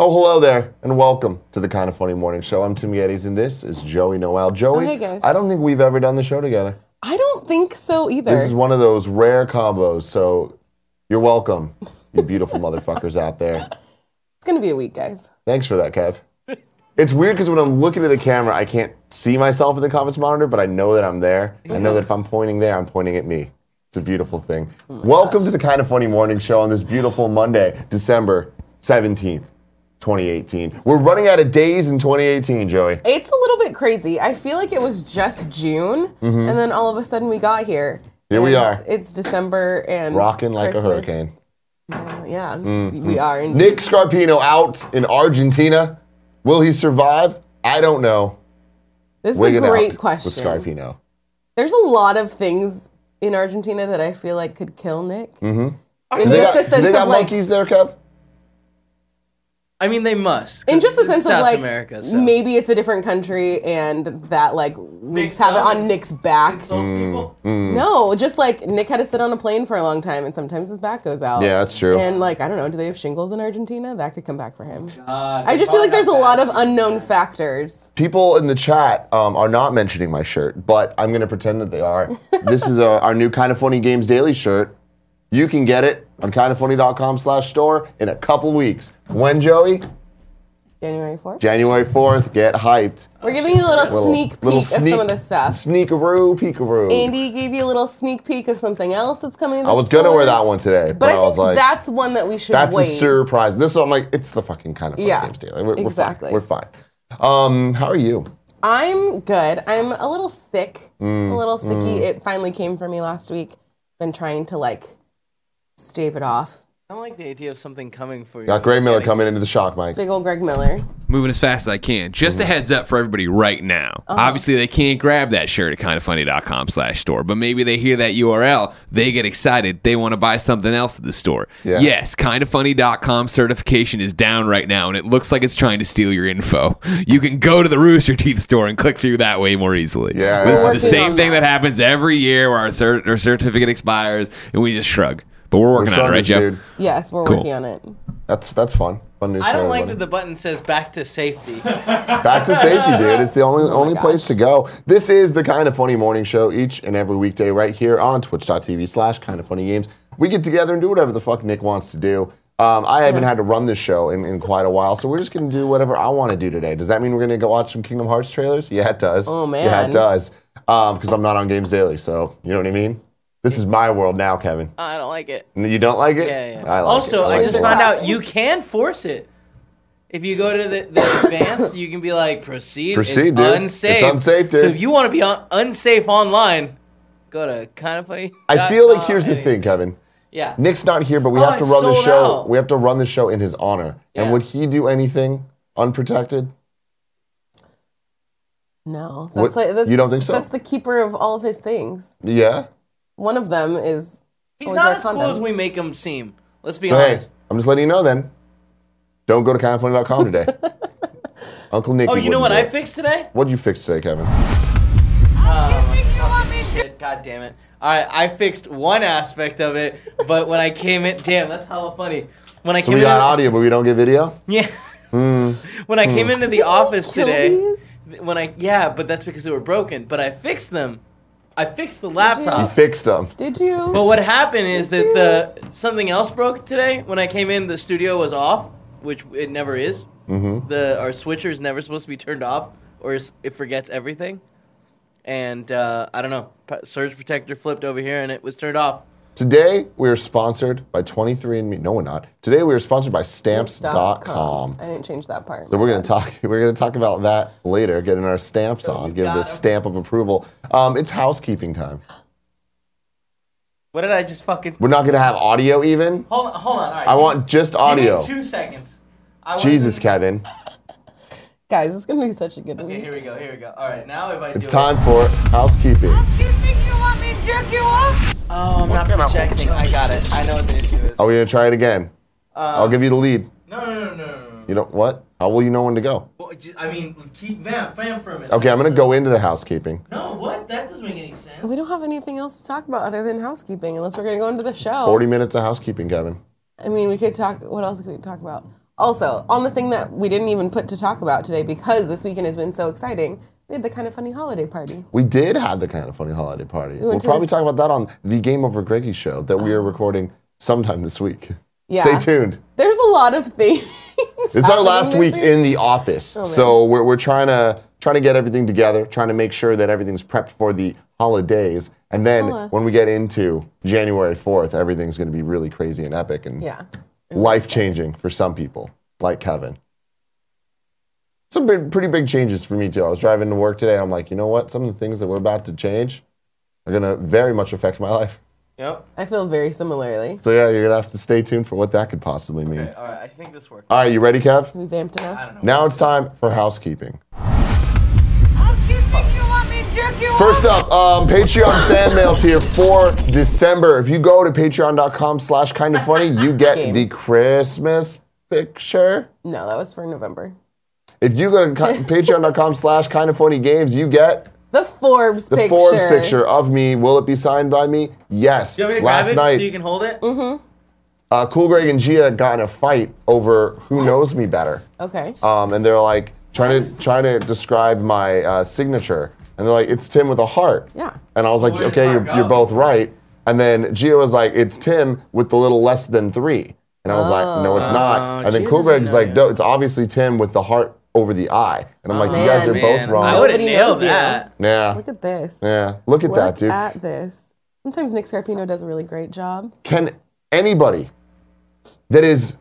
Oh, hello there, and welcome to the Kind of Funny Morning Show. I'm Tim Geddes, and this is Joey Noel. Joey, hey guys. I don't think we've ever done the show together. I don't think so either. This is one of those rare combos, so you're welcome, you beautiful motherfuckers out there. It's going to be a week, guys. Thanks for that, Kev. It's weird because when I'm looking at the camera, I can't see myself in the comments monitor, but I know that I'm there. I know that if I'm pointing there, I'm pointing at me. It's a beautiful thing. Welcome to the Kind of Funny Morning Show on this beautiful Monday, December 17th. 2018. We're running out of days in 2018, Joey. It's a little bit crazy. I feel like it was just June, and then all of a sudden we got here. Here we are. It's December and rocking like Christmas. a hurricane. Yeah, we are. Indeed. Nick Scarpino out in Argentina. Will he survive? I don't know. This is Wigging a great out question. with Scarpino. There's a lot of things in Argentina that I feel like could kill Nick. Mm-hmm. In just the do sense they got of like, monkeys there, Kev? I mean, they must. in just the sense South of like, America, so. maybe it's a different country and that like wreaks havoc on Nick's back. No, just like Nick had to sit on a plane for a long time and sometimes his back goes out. Yeah, that's true. And like, I don't know, do they have shingles in Argentina? That could come back for him. I just feel like there's a lot of unknown factors. People in the chat are not mentioning my shirt, but I'm going to pretend that they are. This is our new Kind of Funny Games Daily shirt. You can get it on kindoffunny.com/store in a couple weeks. When, Joey? January 4th? January 4th. Get hyped. We're giving you a little sneak peek of some of the stuff. Sneakaroo, peekaroo. Andy gave you a little sneak peek of something else that's coming to the I was going to wear that one today, But I was think like, that's one that we should that's wait. a surprise. This one, I'm like, it's the fucking Kind of Funny Games Daily. We're exactly. fine. How are you? I'm good. I'm a little sick. A little sicky. It finally came for me last week. Been trying to like stave it off. I don't like the idea of something coming for you. Got Greg Miller coming into the shock mic. Big old Greg Miller. Moving as fast as I can. Just a heads up for everybody right now. Obviously, they can't grab that shirt at kindoffunny.com/store, but maybe they hear that URL, they get excited, they want to buy something else at the store. Yeah. Yes, kindoffunny.com certification is down right now, and it looks like it's trying to steal your info. You can go to the Rooster Teeth store and click through that way more easily. Yeah, This yeah. is the same thing that happens every year where our certificate expires, and we just shrug. But we're working on it, right, Joe? Dude. Yes, we're Cool. working on it. That's fun. Fun news I for don't like everybody. that the button says back to safety. Back to safety, dude. It's the only place to go. This is the Kind of Funny Morning Show each and every weekday right here on twitch.tv/kindoffunnygames. We get together and do whatever the fuck Nick wants to do. I haven't had to run this show in quite a while, so we're just going to do whatever I want to do today. Does that mean we're going to go watch some Kingdom Hearts trailers? Yeah, it does. Oh, man. Yeah, it does. Because I'm not on Games Daily, so you know what I mean? This is my world now, Kevin. I don't like it. You don't like it? Yeah. I like Also, it. I like just it. found out you can force it. If you go to the advanced, you can be like, proceed. Proceed, it's dude. unsafe. It's unsafe, dude. So if you want to be unsafe online, go to Kind of Funny. I feel like here's the thing, Kevin. Yeah. Nick's not here, but we have to it's run the sold show. out. We have to run the show in his honor. And Yeah. would he do anything unprotected? No. What? You don't think so? That's the keeper of all of his things. Yeah. One of them is He's always not wear a as cool condom. as we make him seem. Let's be So hey, honest. I'm just letting you know then. Don't go to kindoffunny.com today. Uncle Nicky. Oh, you know what wouldn't I do it. fixed today? What'd you fix today, Kevin? Shit, God damn it. Alright, I fixed one aspect of it, but when I came in, damn, that's hella funny. When I So came we in, got audio, but we don't get video? yeah. When I came into the office Kill today, these? but that's because they were broken. But I fixed them. I fixed the laptop. You fixed them. Did you? But what happened is that something else broke today. When I came in, the studio was off, which it never is. Mm-hmm. Our switcher is never supposed to be turned off, or it forgets everything. And I don't know, surge protector flipped over here, and it was turned off. Today, we are sponsored by 23andMe. No, we're not. Today, we are sponsored by Stamps.com. I didn't change that part. So we're gonna talk about that later, getting our stamps on, give the stamp of approval. It's housekeeping time. What did I just fucking... We're not gonna have audio even. Hold on, all right. I want just audio. Give me 2 seconds. Jesus, Kevin. Guys, it's going to be such a good Okay, one. here we go. All right, now if I It's time for housekeeping. Housekeeping, you want me to jerk you off? Oh, I'm not projecting. I got it. I know what the issue is. Are we gonna try it again? I'll give you the lead. No. You know what? How will you know when to go? Well, I mean, keep fam for a minute. Okay, I'm gonna go into the housekeeping. No, what? That doesn't make any sense. We don't have anything else to talk about other than housekeeping unless we're going to go into the show. 40 minutes of housekeeping, Kevin. I mean, we could talk. What else could we talk about? Also, on the thing that we didn't even put to talk about today because this weekend has been so exciting, we had the Kind of Funny holiday party. We did have the Kind of Funny holiday party. We'll went to probably this- talk about that on the Game Over Greggy show that we are recording sometime this week. Yeah. Stay tuned. There's a lot of things. It's our last week in the office, man. so we're trying to get everything together, trying to make sure that everything's prepped for the holidays, and then when we get into January 4th, everything's going to be really crazy and epic and Yeah. life-changing for some people, like Kevin. Some pretty big changes for me too. I was driving to work today. I'm like, you know what? Some of the things that we're about to change are going to very much affect my life. Yep. I feel very similarly. So yeah, you're going to have to stay tuned for what that could possibly mean. Okay, all right. I think this works. All right, you ready, Kev? We vamped enough. I don't know. Now it's time for housekeeping. Housekeeping, you want me to jerk you off? First up, Patreon fan mail tier for December. If you go to patreon.com/kindafunny, you get the Games. Christmas picture. No, that was for November. If you go to patreon.com/kindafunnygames, you get The Forbes the picture. Forbes picture of me. Will it be signed by me? Yes. Do you want me to Last grab it night, so you can hold it? Cool Greg and Gia got in a fight over who knows me better. Okay. And they're like trying to describe my signature, and they're like, "It's Tim with a heart." Yeah. And I was like, Where'd "Okay, the heart you're go? both right." And then Gia was like, "It's Tim with the little less than 3." And I was like, "No, it's not." And then Gia Cool doesn't Greg's know like, you. "No, it's obviously Tim with the heart over the I." And I'm like, "You guys are Man. both wrong." I would have Nobody nailed knows you. that. Yeah. Look at this. Yeah. Look at that, Look dude. at this. Sometimes Nick Scarpino does a really great job. Can anybody that is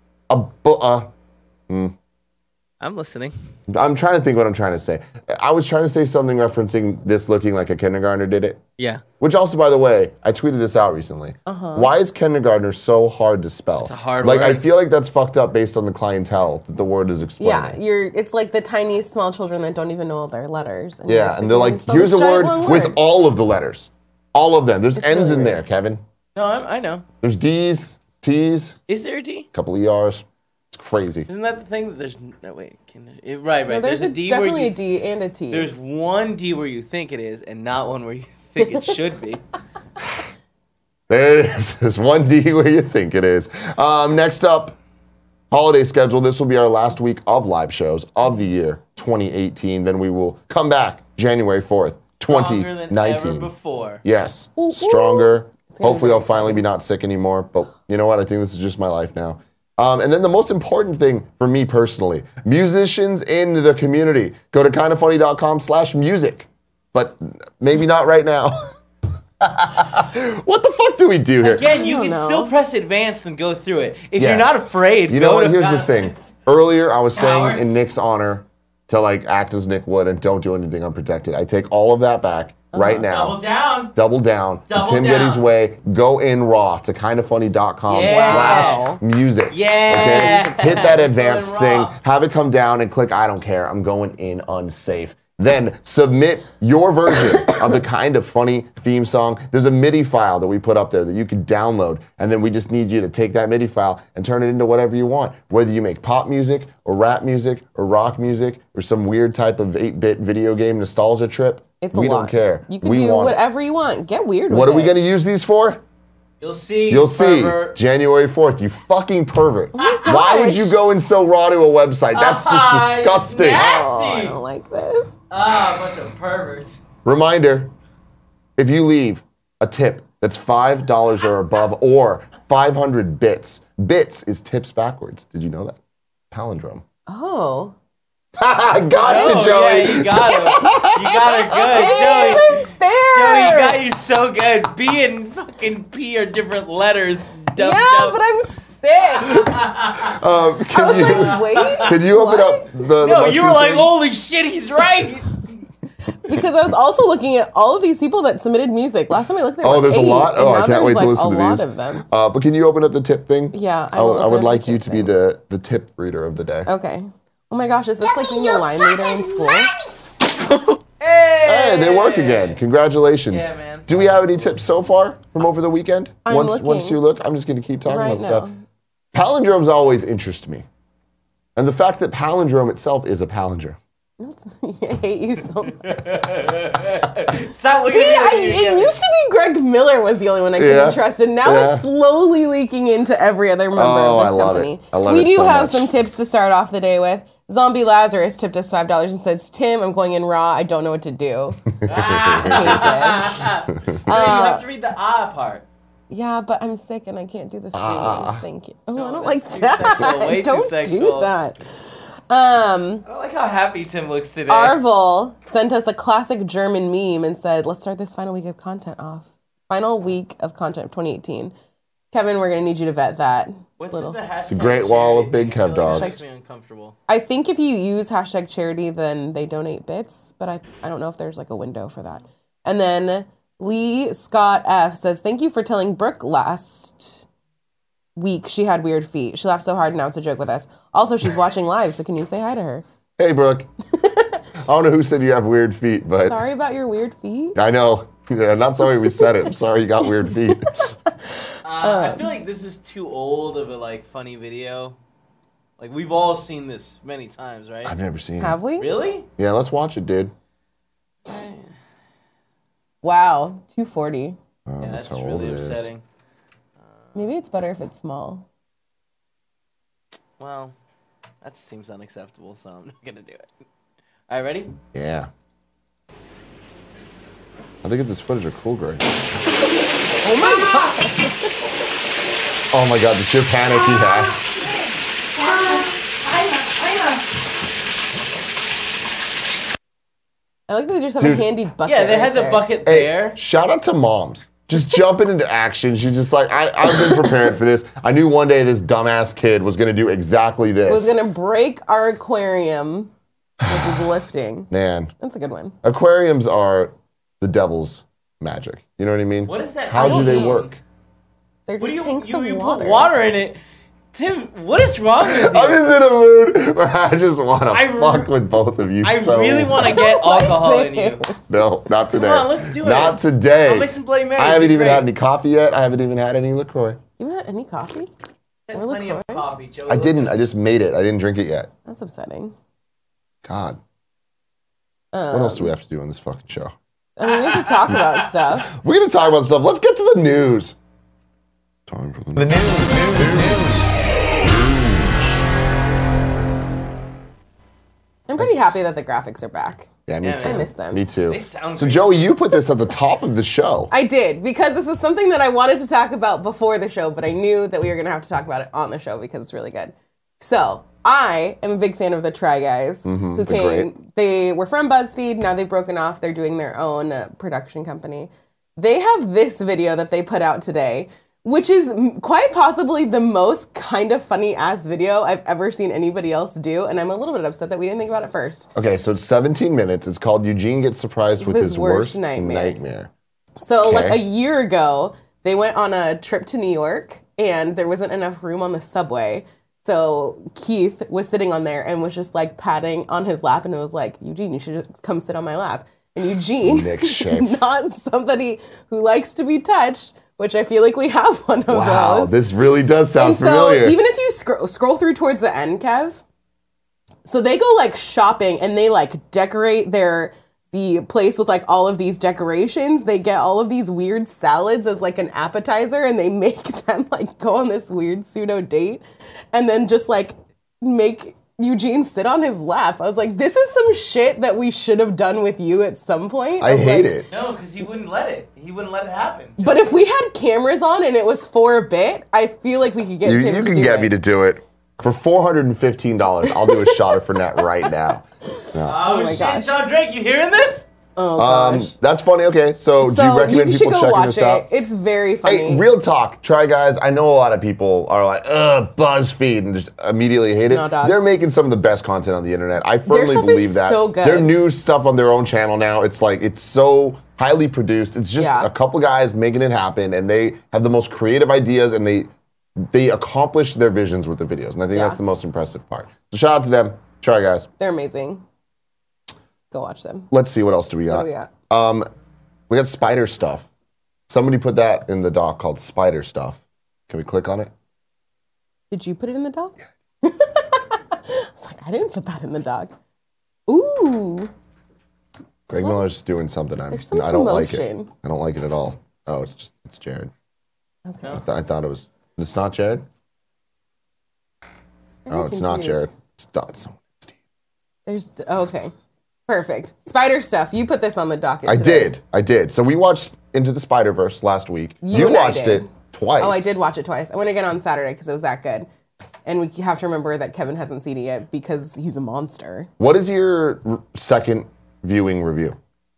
I'm listening. I'm trying to think what I'm trying to say. I was trying to say something referencing this looking like a kindergartner did it. Yeah. Which also, by the way, I tweeted this out recently. Why is kindergartner so hard to spell? It's a hard I word. feel like that's fucked up based on the clientele that the word is explaining. Yeah, it's like the tiny small children that don't even know all their letters. And Yeah, and they're like, here's a word with all of the letters. All of them. There's N's really in there, weird. Kevin. No, I know. There's D's, T's, Is there a D? a couple of ERs. It's crazy. Isn't that the thing that there's no wait? Right. No, there's a D definitely where you, a D and a T. There's one D where you think it is, and not one where you think it should be. There it is. There's one D where you think it is. Next up, holiday schedule. This will be our last week of live shows of the year 2018. Then we will come back January 4th, Longer than ever 2019. before. Yes, Ooh, ooh. stronger. It's gonna be Hopefully, very I'll finally be not sick anymore. But you know what? I think this is just my life now. And then the most important thing for me personally, musicians in the community. Go to kindafunny.com/music. But maybe not right now. What the fuck do we do here? Again, you don't can know. still press advanced and go through it. If Yeah. you're not afraid, You know go what? to Here's the thing. Earlier, I was saying Cowards. in Nick's honor to like act as Nick would and don't do anything unprotected. I take all of that back right now. Double down. Double down. Double Tim down. Getty's way. Go in raw to kindafunny.com/music. Yeah. Okay? Hit that advanced Go in thing. raw. Have it come down and click I don't care. I'm going in unsafe. Then submit your version of the Kind of Funny theme song. There's a MIDI file that we put up there that you can download, and then we just need you to take that MIDI file and turn it into whatever you want. Whether you make pop music or rap music or rock music or some weird type of 8-bit video game nostalgia trip, It's we a lot. don't care. You can we do want it. whatever you want. Get weird with What it. are we going to use these for? You'll see. You'll see pervert. January 4th, you fucking pervert. my Why would gosh. you go in so raw to a website? That's just disgusting. Nasty. Oh, I don't like this. Ah, bunch of perverts. Reminder, if you leave a tip that's $5 or above or 500 bits, bits is tips backwards. Did you know that? Palindrome. Oh. I gotcha, Oh, Joey. yeah, you got him. You got her good, Joey. Fair. Joey, got you so good. B and fucking P are different letters. Dumb, Yeah, dumb. but I'm sick. I was like, wait. Can you open what? up the No, you were Buxton like, thing? holy shit, he's right. Because I was also looking at all of these people that submitted music. Last time I looked, there Oh, were there's a 8, lot? and Oh, now I can't there's wait to like listen a to lot these. of them. But can you open up the tip thing? Yeah, I I will would open up like the you tip to be thing. the tip reader of the day. Okay. Oh my gosh, is this like being a line leader in school? Hey, they work again. Congratulations. Yeah, man. Do we have any tips so far from over the weekend? I'm once looking. you look, I'm just going to keep talking Right about stuff. now. Palindromes always interest me. And the fact that palindrome itself is a palindrome. I hate you so much. Stop looking See, at me. it used to be Greg Miller was the only one I couldn't trust, and now it's slowly leaking into every other member of this company. I love we it do so have much. some tips to start off the day with. Zombie Lazarus tipped us $5 and says, Tim, I'm going in raw. I don't know what to do. I hate this. You have to read the part. Yeah, but I'm sick and I can't do the screaming. Thank you. Oh, No, I don't that's like too that. sexual, way too Don't do sexual. that. I don't like how happy Tim looks today. Arvel sent us a classic German meme and said, let's start this final week of content off. Final week of content of 2018. Kevin, we're going to need you to vet that. What's little. the hashtag? The Great Wall of Big Kev Dog. Makes me uncomfortable. I think if you use hashtag charity, then they donate bits, but I don't know if there's like a window for that. And then Lee Scott F says, thank you for telling Brooke last week she had weird feet. She laughed so hard, now it's a joke with us. Also, she's watching live, so can you say hi to her? Hey, Brooke. I don't know who said you have weird feet, but Sorry about your weird feet. I know. Yeah, not sorry we said it. I'm sorry you got weird feet. I feel like this is too old of a funny video. Like we've all seen this many times, right? I've never seen Have it. we? Really? Yeah, let's watch it, dude. Wow, 240. Oh, Yeah, that's that's how old really it is. upsetting. Maybe it's better if it's small. Well, that seems unacceptable, so I'm not gonna do it. All right, ready? Yeah. I think this footage are cool, Greg. Oh my god! Oh my god, the sheer panic he has. I like that they just have Dude. a handy bucket. Yeah, they right had the there. bucket Hey, there. shout out to moms. Just jumping into action. She's just like, I've been prepared for this. I knew one day this dumbass kid was going to do exactly this. Was gonna break our aquarium. This is lifting. Man, That's a good one. aquariums are the devil's magic. You know what I mean? What does that How do they mean? work? They're What just do tanks you of water. put water in it? Tim, what is wrong with you? I'm just in a mood where I just want to I fuck with both of you I so really want to get alcohol in you. No, not today. Come on, let's do it. Not today. I'll make some Bloody Marys. I haven't It'd be even great. had any coffee yet. I haven't even had any LaCroix. You haven't had any coffee? Had Or plenty of LaCroix? coffee, Joey. I didn't. I just made it. I didn't drink it yet. That's upsetting. God. What else do we have to do on this fucking show? I mean, we have to talk about stuff. We're going to talk about stuff. Let's get to the news. Time for the news. I'm pretty happy that the graphics are back. Yeah, me Yeah, too. man. I miss them. Me too. They sound So, great. Joey, you put this at the top of the show. I did, because this is something that I wanted to talk about before the show, but I knew that we were going to have to talk about it on the show because it's really good. So, I am a big fan of the Try Guys, who they're came. great. They were from BuzzFeed. Now they've broken off. They're doing their own production company. They have this video that they put out today, which is quite possibly the most kind of funny ass video I've ever seen anybody else do. And I'm a little bit upset that we didn't think about it first. Okay, so it's 17 minutes. It's called Eugene Gets Surprised with His Worst Nightmare. So, like Okay. a year ago, they went on a trip to New York and there wasn't enough room on the subway. So Keith was sitting on there and was just like patting on his lap and it was like, Eugene, you should just come sit on my lap. And Eugene, Nick shit. not somebody who likes to be touched, which I feel like we have one of Wow, those. this really does sound And so familiar. even if you scroll through towards the end, Kev, so they go like shopping and they like decorate the place with like all of these decorations. They get all of these weird salads as like an appetizer and they make them like go on this weird pseudo date and then just like make Eugene sit on his lap. I was like, this is some shit that we should have done with you at some point. I of, hate like- it. No, because he wouldn't let it. He wouldn't let it happen. But if we had cameras on and it was for a bit, I feel like we could get You Tim to can do get it. me to do it. For $415, I'll do a shot of Fernet right now. Oh, my shit, gosh. John Drake, you hearing this? Oh gosh. That's funny. Okay, so do you recommend should people go checking watch this it. out? It's very funny. Hey, real talk, Try Guys. I know a lot of people are like, ugh, BuzzFeed, and just immediately hate it. No, dog. They're making some of the best content on the internet. I firmly stuff believe is that. so good. Their new stuff on their own channel now, it's like, it's so highly produced. It's just Yeah. a couple guys making it happen, and they have the most creative ideas, and they accomplish their visions with the videos. And I think Yeah. that's the most impressive part. So shout out to them. Try Guys. They're amazing. Go watch them. Let's see, what else do we got? What do we got? We got spider stuff. Somebody put that in the doc called spider stuff. Can we click on it? Did you put it in the doc? I was like, I didn't put that in the doc. Ooh. Greg Miller's doing something. There's some I don't like it. commotion. I don't like it at all. Oh, it's Jared. Okay. I thought it was. It's not Jared. Oh, it's not Jared. It's not someone. Okay. Perfect. Spider stuff. You put this on the docket today. I did. So we watched Into the Spider-Verse last week. You and I watched did. it twice. Oh, I did watch it twice. I went again on Saturday because it was that good. And we have to remember that Kevin hasn't seen it yet because he's a monster. What is your second viewing review?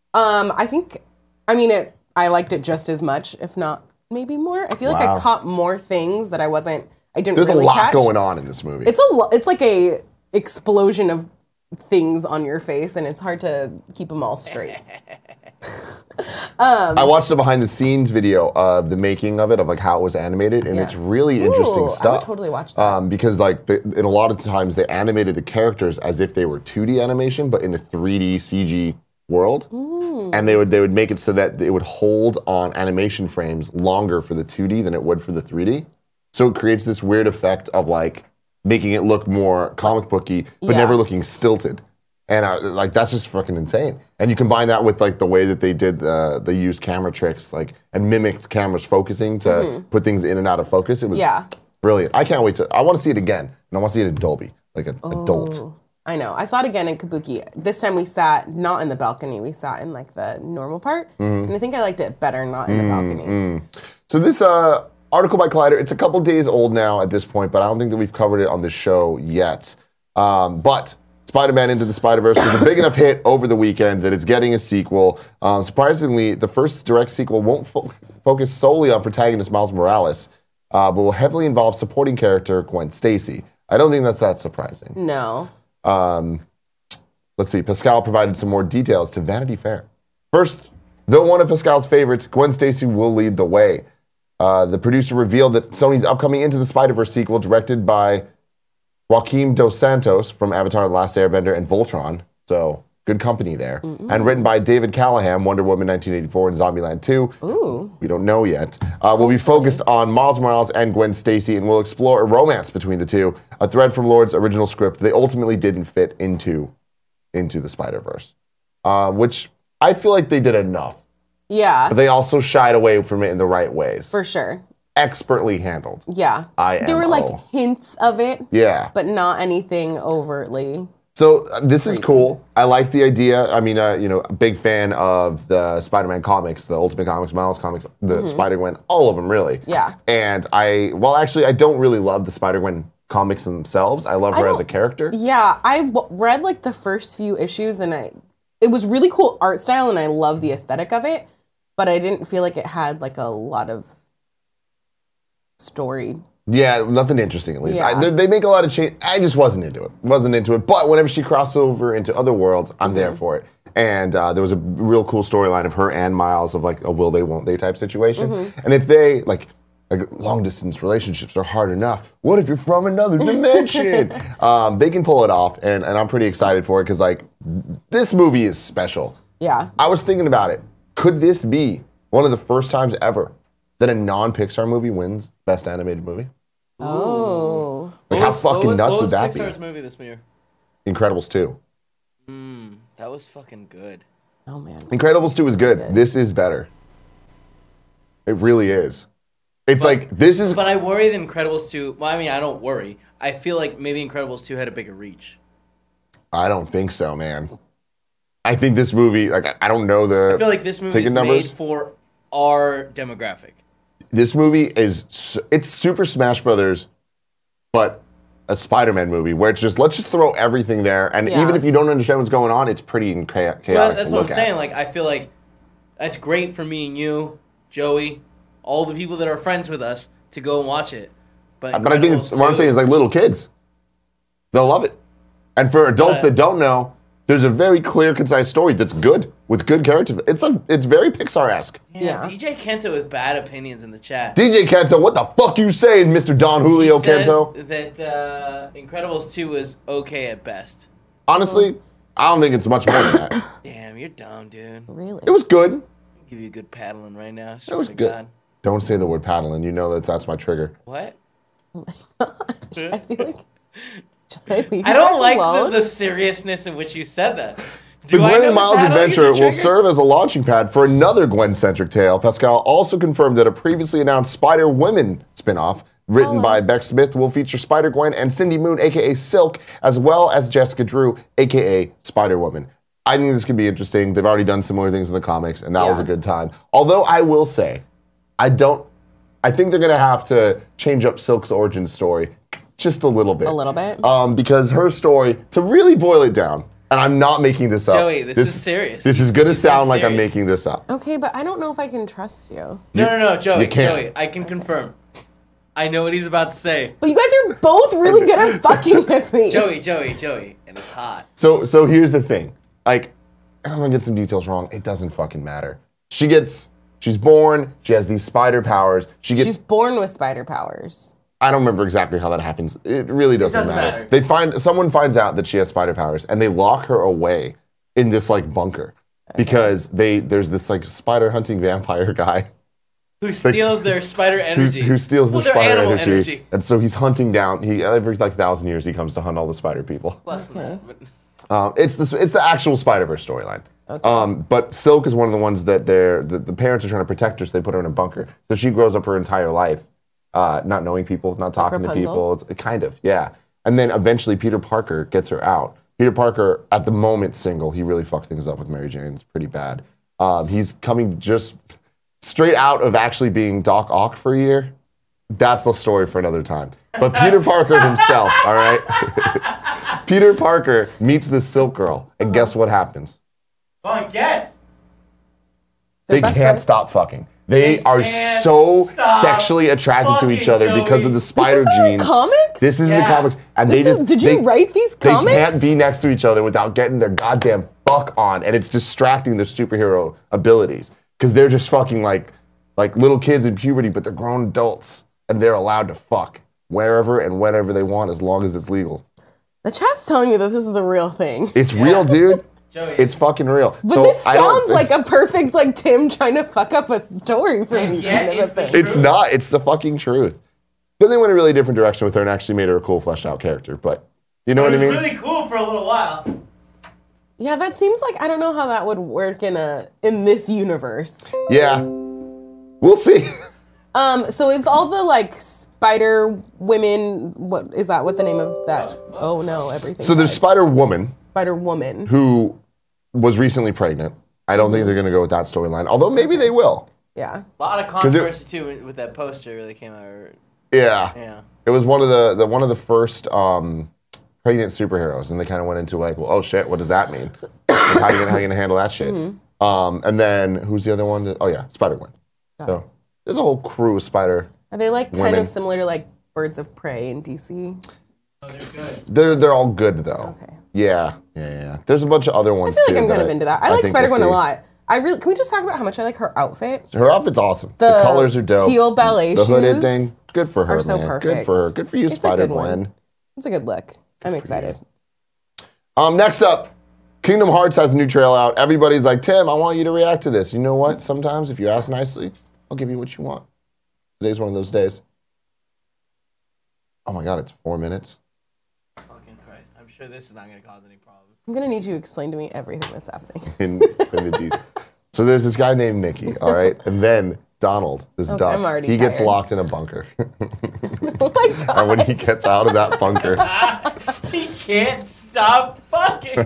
I liked it just as much, if not maybe more. I feel like I caught more things that I didn't There's really a lot catch. going on in this movie. It's like a explosion of things on your face, and it's hard to keep them all straight. I watched a behind the scenes video of the making of it, of like how it was animated, and it's really interesting stuff. I would totally watch that. Because like in a lot of times they animated the characters as if they were 2D animation, but in a 3D CG world. And they would make it so that it would hold on animation frames longer for the 2D than it would for the 3D. So it creates this weird effect of like making it look more comic booky, but never looking stilted. And like that's just fucking insane. And you combine that with like the way that they used camera tricks, like and mimicked cameras focusing to put things in and out of focus. It was brilliant. I can't wait I want to see it again, and I want to see it in Dolby, like an adult. I know. I saw it again in Kabuki. This time we sat not in the balcony. We sat in like the normal part, and I think I liked it better not in the balcony. So this article by Collider, it's a couple days old now at this point, but I don't think that we've covered it on the show yet. But Spider-Man Into the Spider-Verse was a big enough hit over the weekend that it's getting a sequel. Surprisingly, the first direct sequel won't focus solely on protagonist Miles Morales, but will heavily involve supporting character Gwen Stacy. I don't think that's that surprising. No. Let's see. Pascal provided some more details to Vanity Fair. First, though one of Pascal's favorites, Gwen Stacy will lead the way. The producer revealed that Sony's upcoming Into the Spider-Verse sequel, directed by Joaquim Dos Santos from Avatar: The Last Airbender and Voltron, so good company there, and written by David Callahan, Wonder Woman 1984 and Zombieland 2. Ooh. We don't know yet. Will be focused on Miles Morales and Gwen Stacy, and will explore a romance between the two, a thread from Lord's original script they ultimately didn't fit into the Spider-Verse, which I feel like they did enough. Yeah. But they also shied away from it in the right ways. For sure. Expertly handled. Yeah. There were like hints of it. Yeah. But not anything overtly. So this is cool. I like the idea. I mean, a big fan of the Spider-Man comics, the Ultimate Comics, Miles comics, the Spider-Gwen, all of them really. Yeah. And I don't really love the Spider-Gwen comics themselves. I love her as a character. Yeah, I read like the first few issues, and it was really cool art style, and I love the aesthetic of it. But I didn't feel like it had like a lot of story. Yeah, nothing interesting at least. Yeah. They make a lot of change. I just wasn't into it. But whenever she crossed over into other worlds, I'm there for it. And there was a real cool storyline of her and Miles of like a will they, won't they type situation. And if they, like long distance relationships are hard enough, what if you're from another dimension? They can pull it off. And I'm pretty excited for it because like this movie is special. Yeah. I was thinking about it. Could this be one of the first times ever that a non-Pixar movie wins Best Animated Movie? Oh. Like how fucking nuts would that be? What was Pixar's movie this year? Incredibles 2. That was fucking good. Oh man. Incredibles 2 is good. This is better. It really is. But I worry that Incredibles 2, well, I mean, I don't worry. I feel like maybe Incredibles 2 had a bigger reach. I don't think so, man. I think this movie, like, I don't know the I feel like this movie is made for our demographic. This movie it's Super Smash Brothers, but a Spider-Man movie where it's just, let's just throw everything there. And even if you don't understand what's going on, it's pretty chaotic Well, that's to what look I'm saying. Like, I feel like that's great for me and you, Joey, all the people that are friends with us to go and watch it. But I think what I'm saying is like little kids, they'll love it. And for adults that don't know, there's a very clear, concise story that's good with good character. It's very Pixar-esque. Yeah. DJ Kento with bad opinions in the chat. DJ Kento, what the fuck you saying, Mr. Don Julio He says Kento? that Incredibles 2 was okay at best. Honestly, I don't think it's much more than that. Damn, you're dumb, dude. Really? It was good. I'll give you a good paddling right now. It was good. Don't say the word paddling. You know that's my trigger. What? I feel like I don't like the seriousness in which you said that. The Do I Gwen know and Miles battle adventure user will trigger? serve as a launching pad for another Gwen-centric tale. Pascal also confirmed that a previously announced Spider-Women spinoff written by Beck Smith will feature Spider-Gwen and Cindy Moon, a.k.a. Silk, as well as Jessica Drew, a.k.a. Spider-Woman. I think this could be interesting. They've already done similar things in the comics, and that was a good time. Although I will say, I think they're going to have to change up Silk's origin story just a little bit. A little bit? Because her story, to really boil it down, and I'm not making this up. Joey, this is serious. This is going to sound like I'm serious. making this up. Okay, but I don't know if I can trust you. No, Joey, you can't. Joey, I can confirm. I know what he's about to say. But you guys are both really good at fucking with me. Joey, and it's hot. So here's the thing. Like, I'm going to get some details wrong. It doesn't fucking matter. She's born, she has these spider powers. She's born with spider powers. I don't remember exactly how that happens. It really doesn't matter. Someone finds out that she has spider powers, and they lock her away in this like bunker because there's this like spider hunting vampire guy Who steals their spider energy. who steals their their spider animal energy. And so he's hunting down. Every like 1,000 years he comes to hunt all the spider people. Less than that, but It's the actual Spider-Verse storyline. Okay. But Silk is one of the ones that the parents are trying to protect her, so they put her in a bunker. So she grows up her entire life not knowing people, not talking to people. It's kind of, yeah. And then eventually Peter Parker gets her out. Peter Parker, at the moment, single. He really fucked things up with Mary Jane. It's pretty bad. He's coming just straight out of actually being Doc Ock for a year. That's the story for another time. But Peter Parker himself, all right? Peter Parker meets this Silk girl, and guess what happens? Go on, guess. They can't stop fucking. They are can't so stop sexually attracted to each other fucking, because Joey. of the spider This is in genes. the comics? This is in the Yeah. comics, and Did you write these comics? They can't be next to each other without getting their goddamn fuck on, and it's distracting their superhero abilities because they're just fucking like little kids in puberty, but they're grown adults, and they're allowed to fuck wherever and whenever they want as long as it's legal. The chat's telling me that this is a real thing. It's real, dude. Joey. It's fucking real. But this sounds like a perfect like Tim trying to fuck up a story for me Yeah, kind of a it's the thing. truth. It's not. It's the fucking truth. Then they went a really different direction with her and actually made her a cool, fleshed out character. But you know It what I was mean? really cool for a little while. Yeah, that seems like I don't know how that would work in this universe. Yeah. We'll see. So is all the like spider women? What is that? What the name of that? Oh no, everything. So there's died. Spider Woman, Spider Woman. who was recently pregnant. I don't think they're going to go with that storyline, although maybe they will. Yeah. A lot of controversy too with that poster that came out. Yeah. Yeah. It was one of the first pregnant superheroes, and they kind of went into like, well, oh shit, what does that mean? Like, how you gonna handle that shit? And then who's the other one? Oh yeah, Spider-Gwen. So there's a whole crew of Spider. Are they like kind Women. of similar to like Birds of Prey in DC? Oh, they're good. They're all good though. Okay. Yeah. There's a bunch of other I ones feel too. like I'm kind of into that. I like think Spider Gwen we'll a see. lot. Can we just talk about how much I like her outfit? Her outfit's awesome. The colors are dope. teal ballet The hooded shoes thing, good for her, are so man. Good perfect. for her. Good for you, It's a good one. Spider-Gwen. It's a good look. I'm excited. Next up, Kingdom Hearts has a new trailer out. Everybody's like, Tim, I want you to react to this. You know what? Sometimes if you ask nicely, I'll give you what you want. Today's one of those days. Oh my God, it's 4 minutes. Fucking Christ. I'm sure this is not going to cause any problems. I'm gonna need you to explain to me everything that's happening. in the details. So there's this guy named Mickey, all right? And then Donald, this duck, I'm already he gets tired. locked in a bunker. Oh my god. And when he gets out of that bunker, He can't stop fucking.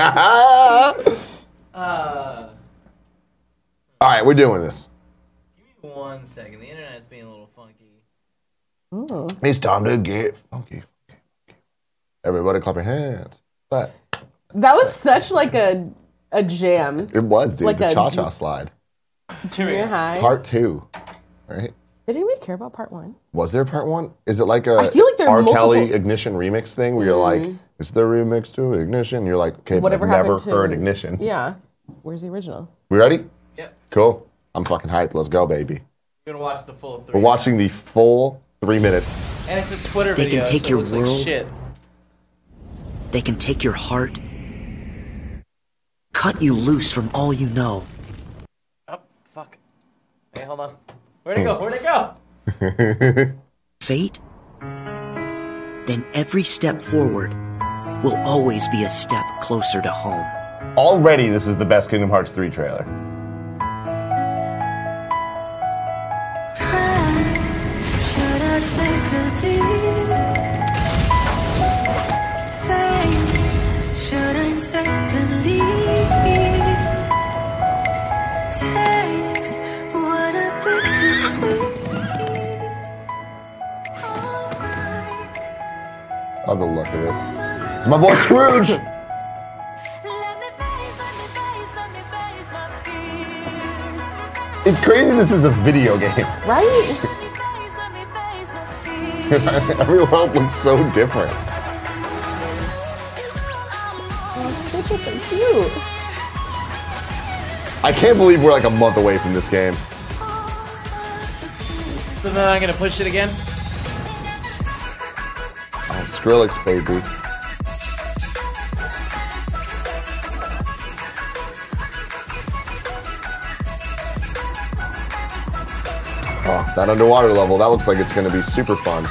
all right, we're doing this. Give me 1 second. The internet's being a little funky. Ooh. It's time to get funky. Everybody clap your hands. But That was such like a jam. it was, dude, Like the a- cha-cha slide. Junior high. Part 2, right? Did anybody care about part 1? Was there part 1? Is it like a I feel like there are R. Kelly multiple- Ignition remix thing where you're like, it's the remix to Ignition? You're like, okay, but Whatever I've never happened to heard Ignition. Yeah. Where's the original? We ready? Yep. Cool. I'm fucking hyped. Let's go, baby. We're going to watch the full 3. We're watching the full 3 minutes. And it's a Twitter They video, can take so it your looks world. like shit. They can take your heart, cut you loose from all you know. Oh, fuck. Hey, hold on. Where'd it go? Where'd it go? Fate? then every step forward will always be a step closer to home. Already, this is the best Kingdom Hearts 3 trailer. Should I take a deep faith? Should I take a leap? Taste what a bittersweet. Oh, the look of it. It's my boy Scrooge. Let me face my fears. It's crazy this is a video game. Right? Let me face my fears. Every world looks so different. Stitch is so cute. I can't believe we're like a month away from this game. So then I'm gonna push it again. Oh, Skrillex, baby. Oh, that underwater level, that looks like it's going to be super fun.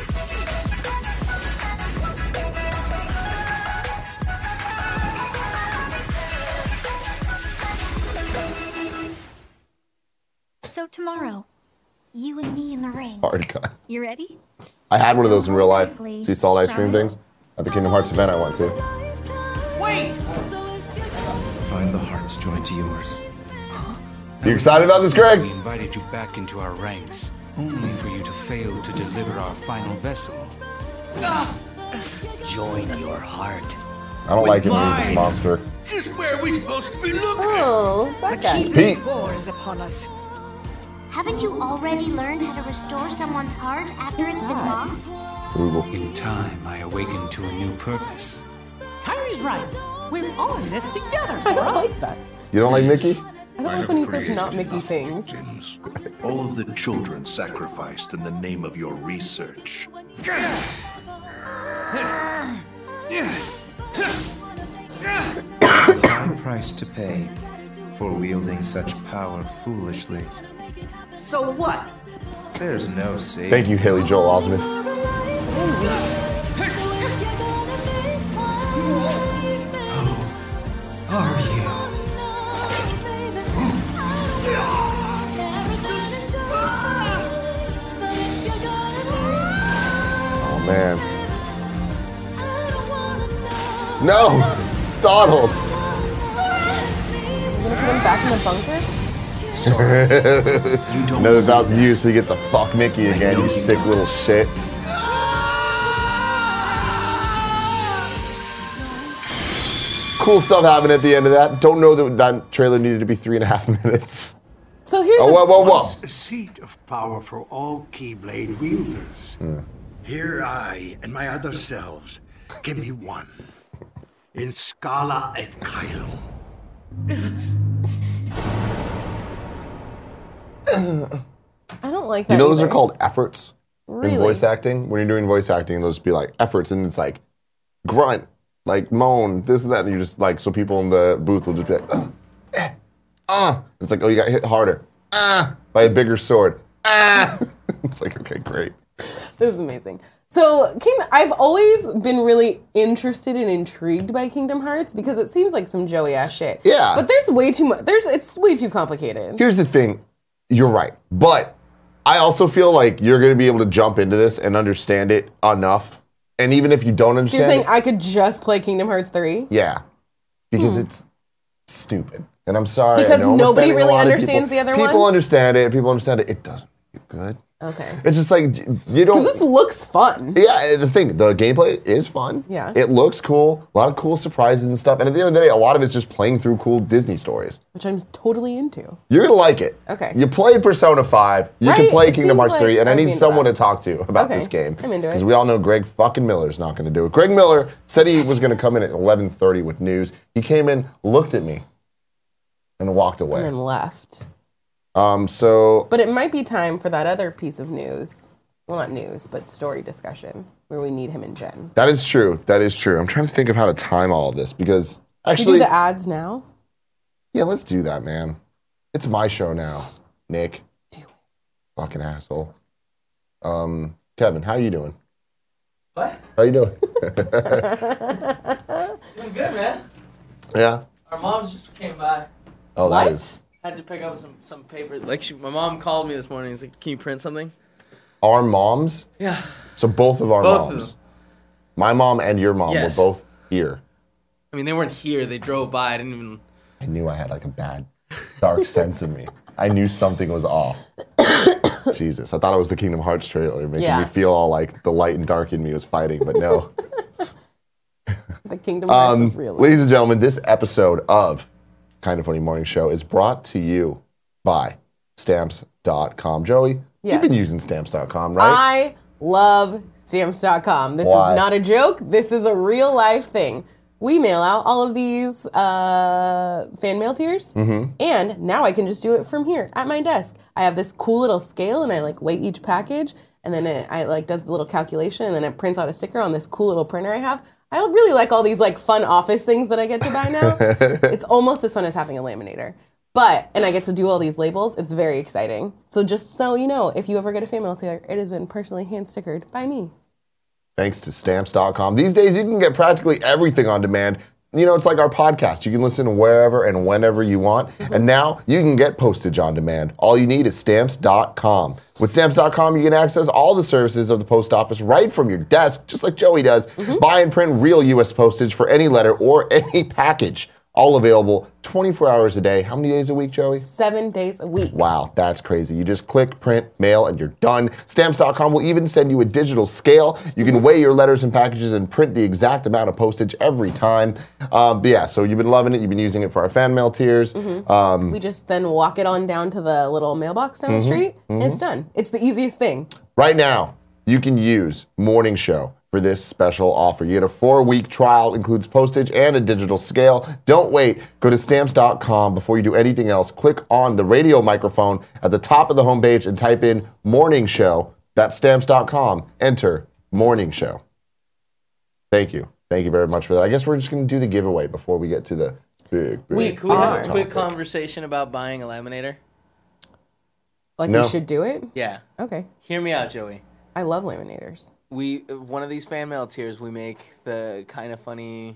So tomorrow, you and me in the ring. Hard cut. You ready? I had one of those in real life. See salt ice cream things at the Kingdom Hearts event I went to. Wait! Find the heart's joined to yours. You excited about this, We Greg? invited you back into our ranks, only for you to fail to deliver our final vessel. Join your heart. I don't like it when he's a monster. Just where are we supposed to be looking? Oh, that guy. It's Pete. War is upon us. Haven't you already learned how to restore someone's heart after it's been lost? Google. In time, I awakened to a new purpose. Kyrie's right. We're all in this together, I don't Sora. like that. You don't like Mickey? I don't like when he says not Mickey things. All of the children sacrificed in the name of your research. High price to pay for wielding such power foolishly. So what? There's no save. Thank you, Haley Joel Osment. Are you? Oh, man. No! Donald! You're gonna put him back in the bunker? Another 1,000 years so you get to fuck Mickey again, you sick little shit. Cool stuff happened at the end of that. Don't know that that trailer needed to be 3.5 minutes. So here's Oh, whoa. Once a seat of power for all Keyblade wielders. Here I and my other selves can be one. In Scala et Kylo. I don't like that. You know those are either. called efforts Really? in voice acting? When you're doing voice acting, they'll just be like efforts, and it's like grunt, like moan, this and that, and you're just like, so people in the booth will just be like, It's like, oh, you got hit harder. By a bigger sword. It's like, okay, great. This is amazing. So, I've always been really interested and intrigued by Kingdom Hearts because it seems like some Joey ass shit. Yeah. But there's way too much. It's way too complicated. Here's the thing, you're right, but I also feel like you're going to be able to jump into this and understand it enough. And even if you don't So understand you're saying it, I could just play Kingdom Hearts 3? yeah, because it's stupid. And I'm sorry. I Because know I'm nobody offending a really lot of understands people. the other People ones? understand it. People understand it. It doesn't make it good. Okay. It's just like, you don't. Because this looks fun. Yeah, the thing, the gameplay is fun. Yeah. It looks cool. A lot of cool surprises and stuff. And at the end of the day, a lot of it's just playing through cool Disney stories. Which I'm totally into. You're going to like it. Okay. You played Persona 5. You can Right? play It Kingdom seems Hearts 3. like And I I'd need be into someone that. to talk to about Okay, this game. I'm into it. Because we all know Greg fucking Miller's not going to do it. Greg Miller said he was going to come in at 11:30 with news. He came in, looked at me, and walked away. And then left. So But it might be time for that other piece of news. Well, not news, but story discussion where we need him and Jen. that is true. That is true. I'm trying to think of how to time all of this because Should we actually, do the ads now? yeah, let's do that, man. It's my show now, Nick. Do it. Fucking asshole. Kevin, how you doing? What? How you doing? Doing good, man. Yeah. Our moms just came by. Oh, that is. Had to pick up some paper. Like my mom called me this morning. She's like, "Can you print something?" Our moms? Yeah. So both of our Both of moms. them. My mom and your mom Yes. were both here. I mean, they weren't here. They drove by. I didn't even. I knew I had like a bad, dark sense in me. I knew something was off. Jesus, I thought it was the Kingdom Hearts trailer making me feel all like the light and dark in me was fighting, but no. The Kingdom Hearts of real life. Ladies and gentlemen, this episode of Kind of Funny Morning Show is brought to you by Stamps.com. Joey, you've been using Stamps.com, right? I love Stamps.com. This Why? is not a joke. This is a real life thing. We mail out all of these fan mail tiers, and now I can just do it from here at my desk. I have this cool little scale, and I like weigh each package, and then I like does the little calculation, and then it prints out a sticker on this cool little printer I have. I really like all these like fun office things that I get to buy now. It's almost as fun as having a laminator. And I get to do all these labels. It's very exciting. So just so you know, if you ever get a fan mail tier, it has been personally hand stickered by me. Thanks to Stamps.com. These days, you can get practically everything on demand. You know, it's like our podcast. You can listen wherever and whenever you want. And now you can get postage on demand. All you need is Stamps.com. With Stamps.com, you can access all the services of the post office right from your desk, just like Joey does. Buy and print real U.S. postage for any letter or any package. All available 24 hours a day. How many days a week, Joey? 7 days a week. Wow, that's crazy. You just click, print, mail, and you're done. Stamps.com will even send you a digital scale. You can weigh your letters and packages and print the exact amount of postage every time. But yeah, so you've been loving it. You've been using it for our fan mail tiers. We just then walk it on down to the little mailbox down the street, and it's done. It's the easiest thing. Right now, you can use Morning Show for this special offer. You get a 4-week trial, includes postage and a digital scale. Don't wait. Go to Stamps.com before you do anything else. Click on the radio microphone at the top of the homepage and type in Morning Show. That's Stamps.com. Enter Morning Show. Thank you. Thank you very much for that. I guess we're just going to do the giveaway before we get to the big Can we have a quick topic. conversation about buying a laminator? Like No. we should do it? Yeah. Okay. Hear me out, Joey. I love laminators. One of these fan mail tiers, we make the kind of funny,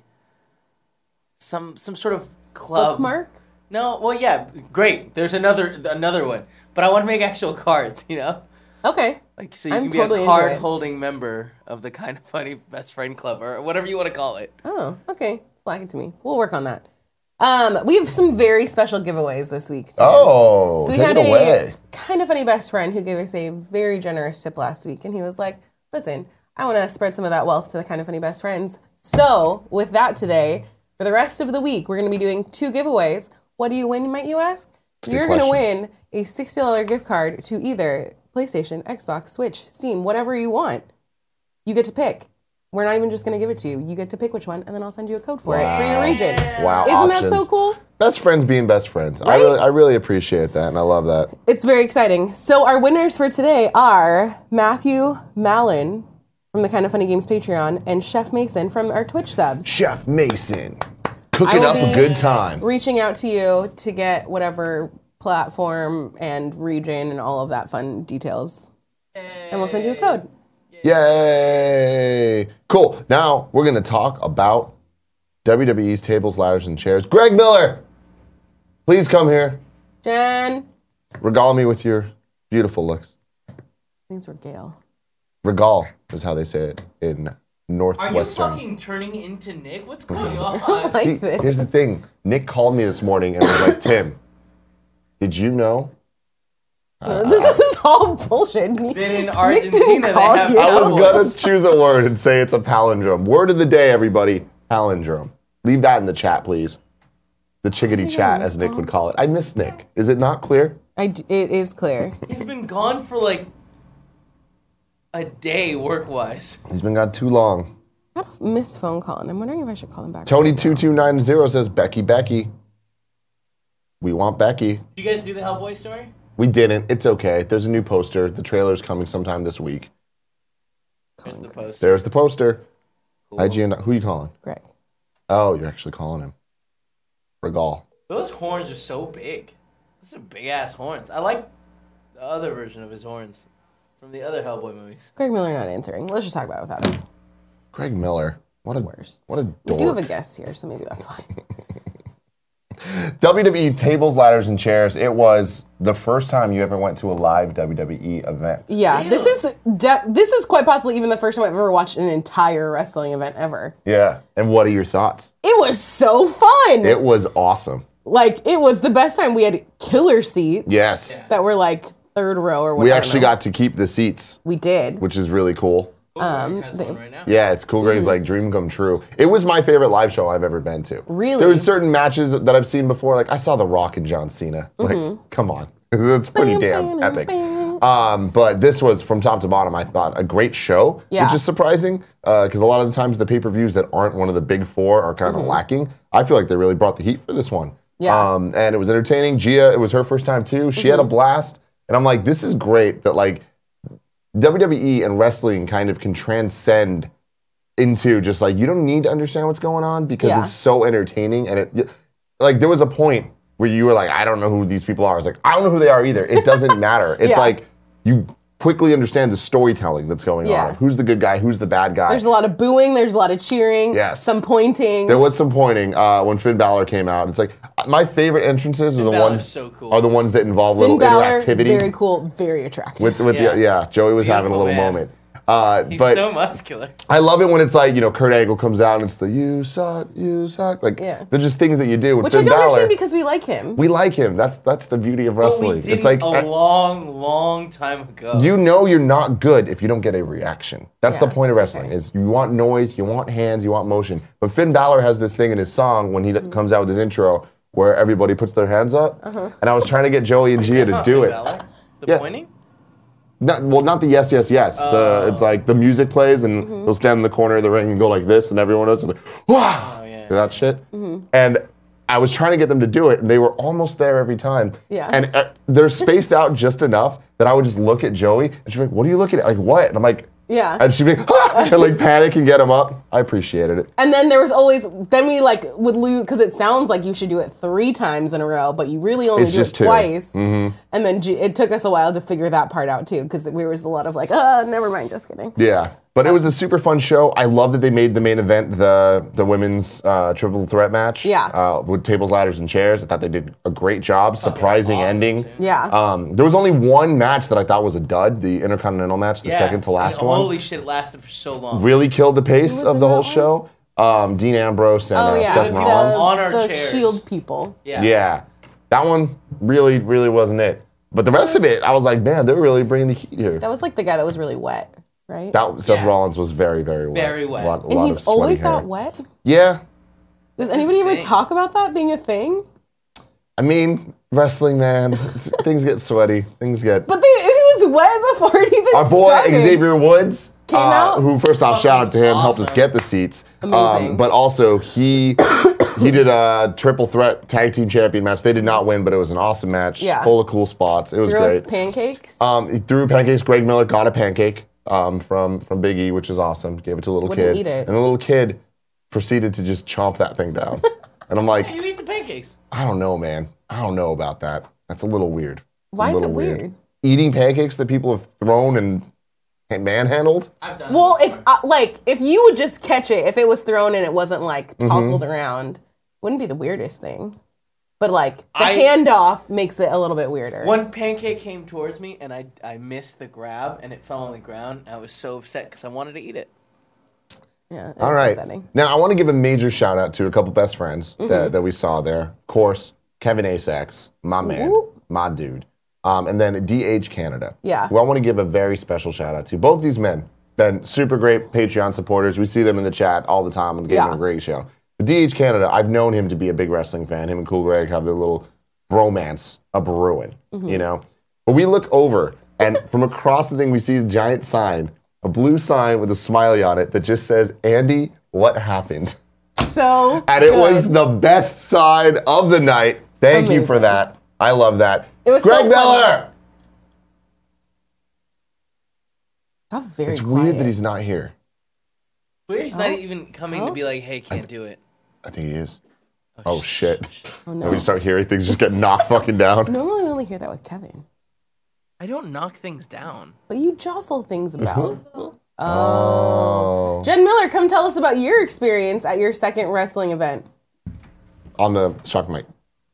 some sort of club. Bookmark? No, well, yeah, great. There's another one, but I want to make actual cards. You know, Okay. like so you I'm can be totally a into it. card-holding member of the kind of funny best friend club or whatever you want to call it. Oh, okay. Slack it to me. We'll work on that. We have some very special giveaways this week, too. Oh, So we take had it away. a kind of funny best friend who gave us a very generous tip last week, and he was like, listen, I want to spread some of that wealth to the kind of funny best friends. So with that today, for the rest of the week, we're going to be doing 2 giveaways. What do you win, might you ask? You're going to win a $60 gift card to either PlayStation, Xbox, Switch, Steam, whatever you want. You get to pick. We're not even just going to give it to you. You get to pick which one, and then I'll send you a code for it for your region. Wow, Isn't that so options. cool? Best friends being best friends. Right? I really appreciate that, and I love that. It's very exciting. So our winners for today are Matthew Mallon from the Kind of Funny Games Patreon and Chef Mason from our Twitch subs. Chef Mason, I cooking will up a be good time. Reaching out to you to get whatever platform and region and all of that fun details. And we'll send you a code. Yay! Cool. Now we're going to talk about WWE's tables, ladders, and chairs. Greg Miller, please come here. Jen. Regale me with your beautiful looks. These were Gail. Regale is how they say it in Are you Northwestern. fucking turning into Nick? What's going on? See, here's the thing. Nick called me this morning and was like, Tim, did you know? This is all bullshit. Then in Nick Argentina, didn't they call have you. I was cowboys. going to choose a word and say it's a palindrome. Word of the day, everybody, palindrome. Leave that in the chat, please. The chickadee chat, as Nick would call it. I miss Nick. Is it not clear? It is clear. He's been gone for like a day work-wise. He's been gone too long. I got a missed phone call, and I'm wondering if I should call him back. Tony2290 says, Becky. We want Becky. Did you guys do the Hellboy story? We didn't. It's okay. There's a new poster. The trailer's coming sometime this week. There's the post. There's the poster. Cool. IGN. Who you calling? Greg. Oh, you're actually calling him. Regale. Those horns are so big. Those are big-ass horns. I like the other version of his horns from the other Hellboy movies. Greg Miller not answering. Let's just talk about it without him. Greg Miller. What a We dork. do have a guest here, so maybe that's why. WWE tables, ladders, and chairs. It was the first time you ever went to a live WWE event. Yeah, this is quite possibly even the first time I've ever watched an entire wrestling event ever. Yeah. And what are your thoughts? It was so fun. It was awesome. Like, it was the best time. We had killer seats. Yes. That were like third row or whatever. We actually got to keep the seats. We did. Which is really cool. Right Yeah, it's Cool Greg's like dream come true. It was my favorite live show I've ever been to. Really? There was certain matches that I've seen before. Like I saw The Rock and John Cena. Like, come on. That's pretty damn epic. But this was from top to bottom, I thought, a great show, which is surprising because a lot of the times the pay-per-views that aren't one of the big four are kind of lacking. I feel like they really brought the heat for this one. Yeah. And it was entertaining. Gia, it was her first time too. She had a blast. And I'm like, this is great that like WWE and wrestling kind of can transcend into just like, you don't need to understand what's going on because it's so entertaining. And it, like, there was a point where you were like, I don't know who these people are. I was like, I don't know who they are either. It doesn't matter. It's like, you quickly understand the storytelling that's going on. Of who's the good guy, who's the bad guy. There's a lot of booing, there's a lot of cheering, some pointing. There was some pointing when Finn Balor came out. It's like, my favorite entrances are the ones are the ones that involve Finn little Balor, interactivity. very cool, very attractive. With Joey was having a little moment. He's but so muscular. I love it when it's like, Kurt Angle comes out and it's the you suck. Like, they're just things that you do with Which Finn I don't Balor. understand because we like him. We like him. That's the beauty of wrestling. But we didn't It's like a long time ago. you know you're not good if you don't get a reaction. That's the point of wrestling. Is you want noise, you want hands, you want motion. But Finn Balor has this thing in his song when he comes out with his intro where everybody puts their hands up. And I was trying to get Joey and Gia to do it. The pointing? Not the yes. It's like the music plays and they'll stand in the corner of the ring and go like this, and everyone else is like, wow, that shit. And I was trying to get them to do it, and they were almost there every time. Yeah. And they're spaced out just enough that I would just look at Joey, and she'd be like, "What are you looking at? Like what?" And I'm like, Yeah. And she'd be like, ah! And like panic and get him up. I appreciated it. And then there was always, then we like would lose, because it sounds like you should do it 3 times in a row, but you really only do it twice. And then it took us a while to figure that part out too, because there was a lot of like, never mind, just kidding. Yeah. But it was a super fun show. I love that they made the main event the women's triple threat match. Yeah. With tables, ladders, and chairs. I thought they did a great job. Surprising ending. Yeah. There was only one match that I thought was a dud, the Intercontinental match, the second to last and one. Holy shit, it lasted for so long. Really killed the pace of the whole show. Dean Ambrose and Seth Rollins. On our the chairs. Shield people. Yeah. That one really, really wasn't it. But the rest of it, I was like, man, they're really bringing the heat here. That was like the guy that was really wet, right? Seth Rollins was very, very wet. Very wet. A lot And he's of sweaty always hair. that wet? Yeah. Does anybody ever talk about that being a thing? I mean, wrestling, man. Things get sweaty. Things get... But he was wet before it even Our boy, started. Xavier Woods, Came out? who first off, shout out to him, helped us get the seats. Amazing. But also, he did a triple threat tag team champion match. They did not win, but it was an awesome match. Yeah. Full of cool spots. It was Threw us great. pancakes. He threw pancakes. Greg Miller got a pancake from Big E, which is awesome. Gave it to a little Wouldn't kid. eat it. And the little kid proceeded to just chomp that thing down. And I'm like, You eat the pancakes. I don't know, man. I don't know about that. That's a little weird. Why is it weird? Eating pancakes that people have thrown and manhandled? I've done Well, if you would just catch it, if it was thrown and it wasn't like tousled around, wouldn't be the weirdest thing. But like the handoff makes it a little bit weirder. One pancake came towards me and I missed the grab and it fell on the ground. I was so upset because I wanted to eat it. Yeah. All right. Now, I want to give a major shout out to a couple best friends that we saw there. Of course, Kevin Asax, my man, my dude. And then DH Canada. Yeah. Who I want to give a very special shout out to. Both these men, been super great Patreon supporters. We see them in the chat all the time and gave them a great show. But DH Canada, I've known him to be a big wrestling fan. Him and Cool Greg have their little bromance, a brewing, you know? But we look over, and from across the thing, we see a giant sign, a blue sign with a smiley on it that just says, Andy, what happened? So And it was the best sign of the night. Thank you for that. I love that. It was Greg so Miller! How very It's quiet. weird that he's not here. He's not even coming to be like, hey, can't do it. I think he is. Oh, shit. Oh, And no. we start hearing things just get knocked fucking down. Normally we only hear that with Kevin. I don't knock things down. But you jostle things about. Oh. Jen Miller, come tell us about your experience at your second wrestling event. On the shock mic.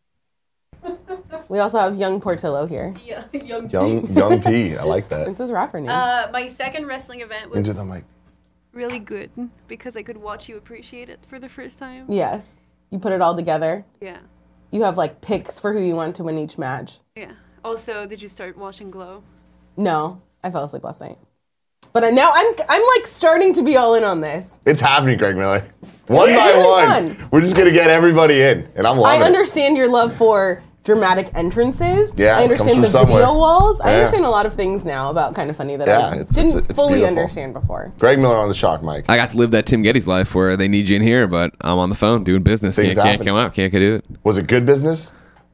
We also have Young Portillo here. Yeah, Young P. I like that. This is rapper name. my second wrestling event was Into the mic. really good because I could watch you appreciate it for the first time. Yes. You put it all together. Yeah. You have like picks for who you want to win each match. Yeah. Also, did you start watching Glow? No, I fell asleep last night. But now I'm like starting to be all in on this. It's happening, Greg Miller. One It's by really one. fun. We're just gonna get everybody in, and I'm loving I it. understand your love for dramatic entrances. Yeah, I it comes understand from the somewhere. video walls. I Yeah. understand a lot of things now about Kind of Funny that Yeah, I it's didn't fully beautiful. understand before. Greg Miller on the shock mic. I got to live that Tim Geddes life where they need you in here, but I'm on the phone doing business. Things Can't happen. come out. Can't do it. Was it good business?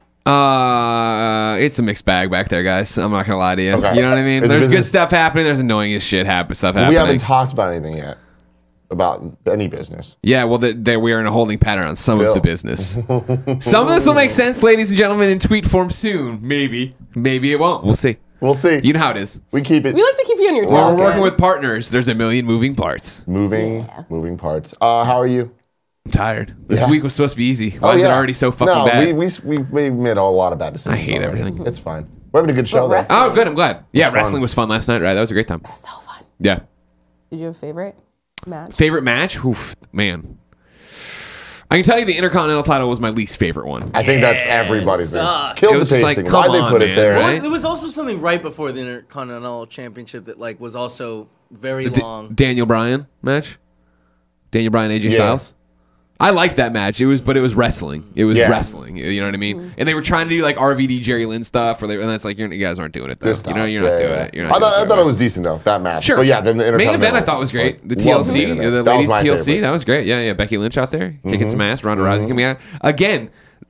It's a mixed bag back there, guys. I'm not gonna lie to you. Okay. You know what I mean? Is it There's good business? stuff happening. There's annoying as shit stuff We happening. haven't talked about anything yet. About any business. Yeah, well, we are in a holding pattern on some Still. of the business. Some of this will make sense, ladies and gentlemen, in tweet form soon. Maybe it won't. We'll see. We'll see. You know how it is. We keep it We like to keep you on your When toes. we're working man. with partners, there's a million moving parts. moving parts. How are you? I'm tired. This Yeah. week was supposed to be easy. Why is it already so fucking no, bad? we made a lot of bad decisions. I hate already. everything. It's fine. We're having a good show But though. wrestling- Oh, good. I'm glad. Yeah, It's fun. wrestling was fun last night, right? That was a great time. So fun. Yeah. Did you have a favorite match? Favorite match? Oof, man. I can tell you the Intercontinental title was my least favorite one. I think that's everybody's thing. sucked. Killed It the was just like, pacing. come Why'd they on, put it man, there? right? Well, there was also something right before the Intercontinental Championship that like was also very The long. Daniel Bryan match? Daniel Bryan, AJ Yeah. Styles? I liked that match. It was wrestling. It was Yeah. wrestling. You know what I mean? And they were trying to do like RVD, Jerry Lynn stuff, and that's like you guys aren't doing it though. Just You know, stop. you're not Yeah, doing yeah. it. You're not I doing thought it was decent though, that match. Sure. But yeah, then the main Intercontinental event I thought was great. like, The love TLC, main event. the That was ladies my TLC, favorite. that was great. Yeah, Becky Lynch out there kicking some ass. Ronda Rousey coming out again.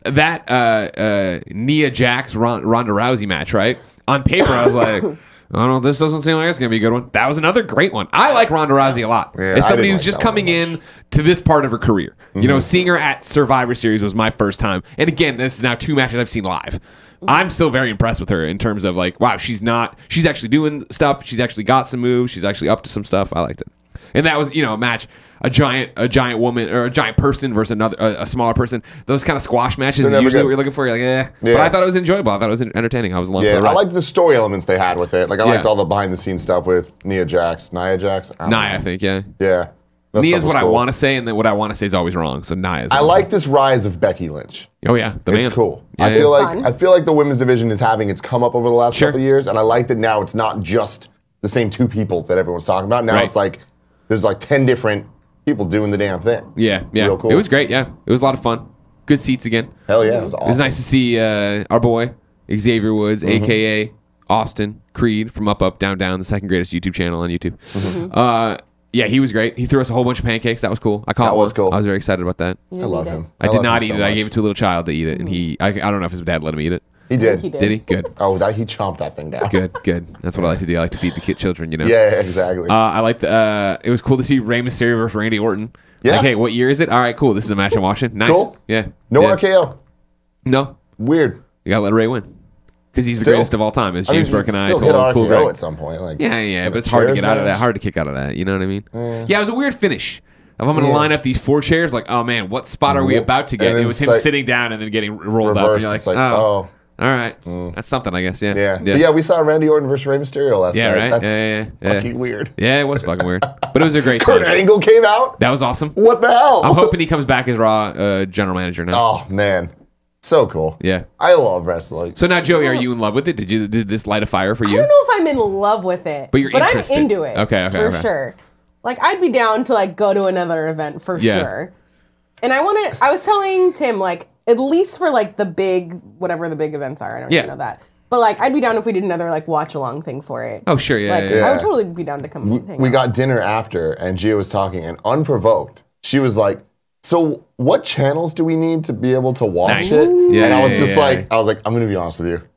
That Nia Jax Ronda Rousey match, right? On paper, I was like, oh no, this doesn't seem like it's gonna be a good one. That was another great one. I like Ronda Rousey a lot. Yeah, As I somebody didn't who's like just that one coming much. in to this part of her career, you know, seeing her at Survivor Series was my first time. And again, this is now 2 matches I've seen live. I'm still very impressed with her in terms of like, wow, she's actually doing stuff. She's actually got some moves. She's actually up to some stuff. I liked it. And that was, a match, a giant woman or a giant person versus another, a smaller person. Those kind of squash matches They're is never usually good. what you're looking for. You're like, eh. Yeah. But I thought it was enjoyable. I thought it was entertaining. I was along for Yeah, the ride. I liked the story elements they had with it. Like I liked Yeah. all the behind the scenes stuff with Nia Jax. I don't know. I think, yeah. Yeah. That Nia's stuff was what I cool. want to say, and then what I want to say is always wrong. So Nia's. I like this rise of Becky Lynch. Oh yeah, the It's man. cool. Yeah, I yeah. feel like the women's division is having its come up over the last Sure. couple of years, and I like that now it's not just the same 2 people that everyone's talking about. Now Right. it's like there's like 10 different people doing the damn thing. Yeah. Real cool. It was great. Yeah, it was a lot of fun. Good seats again. Hell yeah, it was awesome. It was nice to see our boy Xavier Woods, Mm-hmm. aka Austin Creed from Up Up Down Down, the second greatest YouTube channel on YouTube. Mm-hmm. Yeah, he was great. He threw us a whole bunch of pancakes. That was cool. I caught That was one. cool. I was very excited about that. You I didn't love eat it? him. I did love not him eat so it. I much. gave it to a little child to eat it, and I don't know if his dad let him eat it. He did. He did. Did he? Good. Oh, he chomped that thing down. Good. That's what I like to do. I like to feed the children. You know. Yeah, exactly. I like the. It was cool to see Rey Mysterio versus Randy Orton. Yeah. Like, hey, what year is it? All right, cool. This is the match I'm watching. Nice. Cool. Yeah. no yeah. RKO. No. Weird. You gotta let Ray win because he's the Still? greatest of all time. As I mean, James Burke and I still told hit Cool RKO Greg. at some point. Like Yeah, in but a it's hard to chairs get out of that. match. Hard to kick out of that. You know what I mean? Yeah, it was a weird finish. If I'm going to Yeah. line up these 4 chairs, like, oh man, what spot are we about to get? And then It was it's him like sitting down and then getting rolled up. And Reverse. you're like, It's like, oh, oh. all right, that's something, I guess. Yeah, Yeah. But yeah, we saw Randy Orton versus Rey Mysterio last Yeah, night. right? That's Yeah. fucking weird. Yeah, it was fucking weird, but it was a great Kurt time. Angle came out. That was awesome. What the hell? I'm hoping he comes back as Raw general manager now. Oh man, so cool. Yeah. I love wrestling. So now, Joey, are you in love with it? Did this light a fire for I you? don't know if I'm in love with it, But you're I'm interested. into it. Okay, for okay. sure. Like I'd be down to like go to another event for Yeah. sure. And I was telling Tim like at least for like the big whatever the big events are. I don't even know that. But like I'd be down if we did another like watch along thing for it. Oh sure, yeah. Like yeah. I would totally be down to come. hang We out. got dinner after, and Gia was talking, and unprovoked, she was like, "So, what channels do we need to be able to watch Nice. it?" Yeah, and I was yeah, just yeah. like, "I'm gonna be honest with you.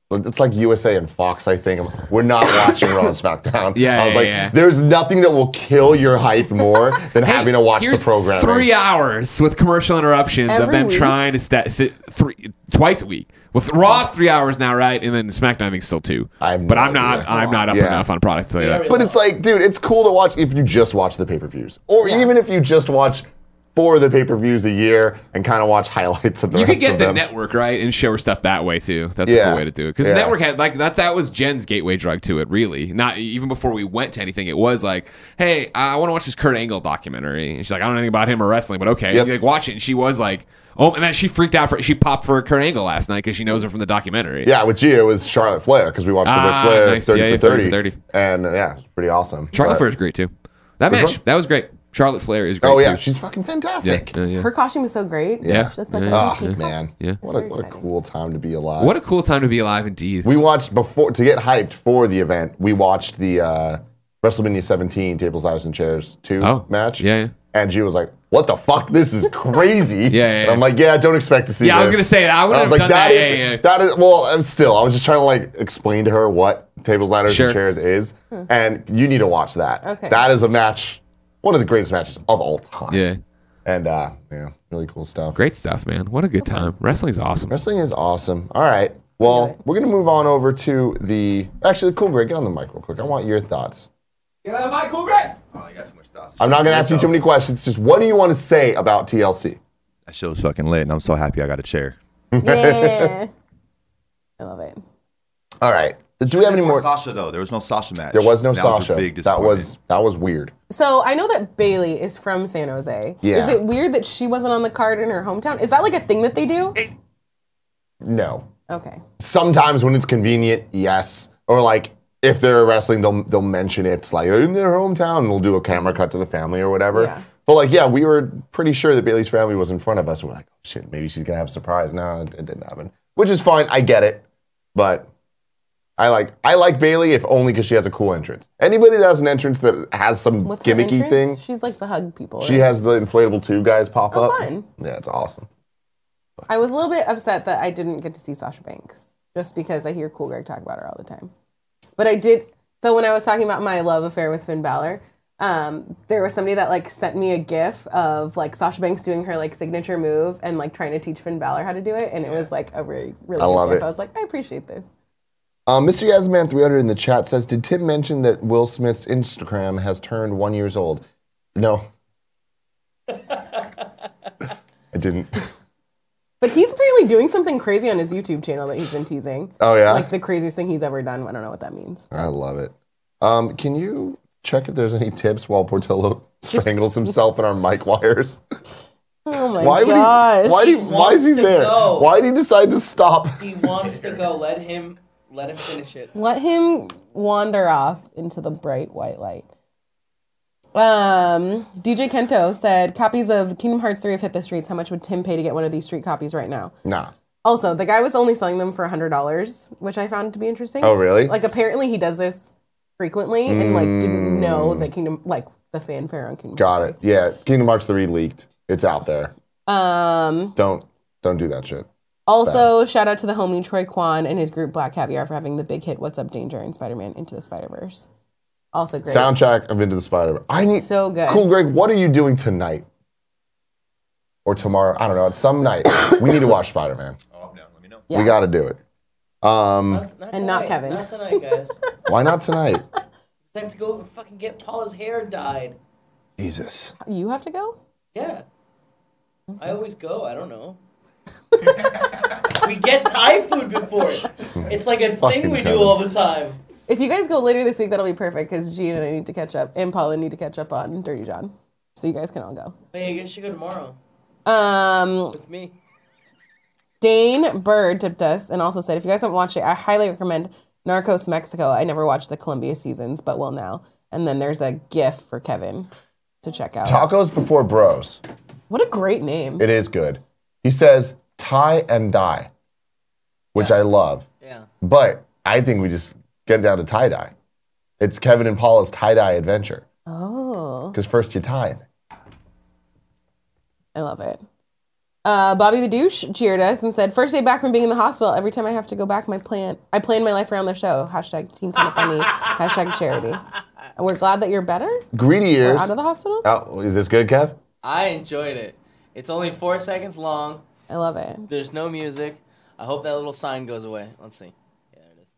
It's like USA and Fox, I think. We're not watching Raw and SmackDown. Yeah, I was yeah, like, yeah. there's nothing that will kill your hype more than having to watch the program. 3 hours with commercial interruptions of Every them week? trying to sit twice a week. With Raw's 3 hours now, right? And then SmackDown, I think, still 2. I'm not up enough on product to tell you that. But it's like, dude, it's cool to watch if you just watch the pay-per-views. Or even if you just watch 4 of the pay-per-views a year and kind of watch highlights of the You rest could get of the them. network, right, and show her stuff that way too. That's a cool way to do it. Because the network had that was Jen's gateway drug to it. Really, not even before we went to anything. It was like, hey, I want to watch this Kurt Angle documentary. And she's like, I don't know anything about him or wrestling, but okay, you like watch it. And she was like, oh, and then she freaked out she popped for Kurt Angle last night because she knows him from the documentary. Yeah, with Gia, it was Charlotte Flair because we watched the Ric Flair nice. 30 for 30. 30. And yeah, it's pretty awesome. Charlotte Flair is great too. That Which match, one? that was great. Charlotte Flair is great. Oh yeah, too. she's fucking fantastic. Yeah. Her costume is so great. Yeah. That's like Oh a man. Yeah. What a cool time to be alive. What a cool time to be alive, indeed. We watched before to get hyped for the event. We watched the WrestleMania 17 Tables, Ladders, and Chairs 2 match. Yeah. And Gia was like, "What the fuck? This is crazy." Yeah. And I'm like, "Yeah, don't expect to see." Yeah, this. I was gonna say that. I would have was done like, that. That is well. I'm still. I was just trying to like explain to her what Tables, Ladders, and Chairs is, and you need to watch that. Okay. That is a match, one of the greatest matches of all time. Yeah. And yeah, really cool stuff. Great stuff, man. What a good time. Wrestling's awesome. Wrestling is awesome. All right. Well, we're gonna move on over to the Cool Greg. Get on the mic real quick. I want your thoughts. Get on the mic, Cool Greg. Oh, I got too much thoughts. I'm not gonna ask you too many questions. Just what do you want to say about TLC? That show's fucking lit, and I'm so happy I got a chair. Yeah. I love it. All right. Do we have any more? Sasha though? There was no Sasha match. There was no That was a Sasha. big that was disappointment. weird. So I know that Bailey is from San Jose. Yeah. Is it weird that she wasn't on the card in her hometown? Is that like a thing that they do? No. Okay. Sometimes when it's convenient, yes. Or like if they're wrestling, they'll mention it's like in their hometown and they'll do a camera cut to the family or whatever. Yeah. But like, yeah, we were pretty sure that Bailey's family was in front of us. We're like, oh shit, maybe she's gonna have a surprise. No, it didn't happen. Which is fine. I get it. But I like Bailey if only because she has a cool entrance. Anybody that has an entrance that has some What's her gimmicky entrance? thing. She's like the hug people. She right? has the inflatable tube guys pop up. Fun. Yeah, it's awesome. I was a little bit upset that I didn't get to see Sasha Banks just because I hear Cool Greg talk about her all the time. But I did. So when I was talking about my love affair with Finn Balor, there was somebody that like sent me a GIF of like Sasha Banks doing her like signature move and like trying to teach Finn Balor how to do it, and it was like a really I good love GIF. it. I was like, I appreciate this. Mr. Yasman 300 in the chat says, did Tim mention that Will Smith's Instagram has turned 1 year old? No. I didn't. But he's apparently doing something crazy on his YouTube channel that he's been teasing. Oh, yeah? Like the craziest thing he's ever done. I don't know what that means. I love it. Can you check if there's any tips while Portillo strangles himself in our mic wires? Oh my Why gosh. why is he there? go. Why did he decide to stop? He wants to go. Let him finish it. Let him wander off into the bright white light. DJ Kento said, copies of Kingdom Hearts 3 have hit the streets. How much would Tim pay to get one of these street copies right now? Nah. Also, the guy was only selling them for $100, which I found to be interesting. Oh, really? Like, apparently he does this frequently and, like, didn't know that the fanfare on Kingdom Got Hearts it. Yeah, Kingdom Hearts 3 leaked. It's out there. 3. Don't do that shit. Also, shout out to the homie Troy Kwan and his group Black Caviar for having the big hit What's Up Danger and Spider-Man Into the Spider-Verse. Also great. Soundtrack of Into the Spider-Verse. So good. Cool, Greg, what are you doing tonight? Or tomorrow? I don't know. It's some night. We need to watch Spider-Man. Oh, no, let me know. Yeah. We got to do it. And not Kevin. Not tonight, guys. Why not tonight? I have to go and fucking get Paula's hair dyed. Jesus. You have to go? Yeah. I always go. I don't know. We get Thai food before. It's like a Fucking thing we Kevin. do all the time. If you guys go later this week, that'll be perfect because G and I need to catch up, and Paula need to catch up on Dirty John, so you guys can all go. Hey, I guess you go tomorrow with me. Dane Bird tipped us and also said, if you guys haven't watched it, I highly recommend Narcos Mexico. I never watched the Colombia seasons, but will now. And then there's a GIF for Kevin to check out. Tacos before bros. What a great name. It is good. He says tie and dye, which I love. Yeah. But I think we just get down to tie-dye. It's Kevin and Paula's tie-dye adventure. Oh. Because first you tie. I love it. Bobby the Douche cheered us and said, "First day back from being in the hospital. Every time I have to go back, I plan my life around the show. Hashtag Team Kinda Funny. Hashtag charity." And we're glad that you're better. Greedy ears. Or out of the hospital. Oh, is this good, Kev? I enjoyed it. It's only 4 seconds long. I love it. There's no music. I hope that little sign goes away. Let's see. Yeah, there it is.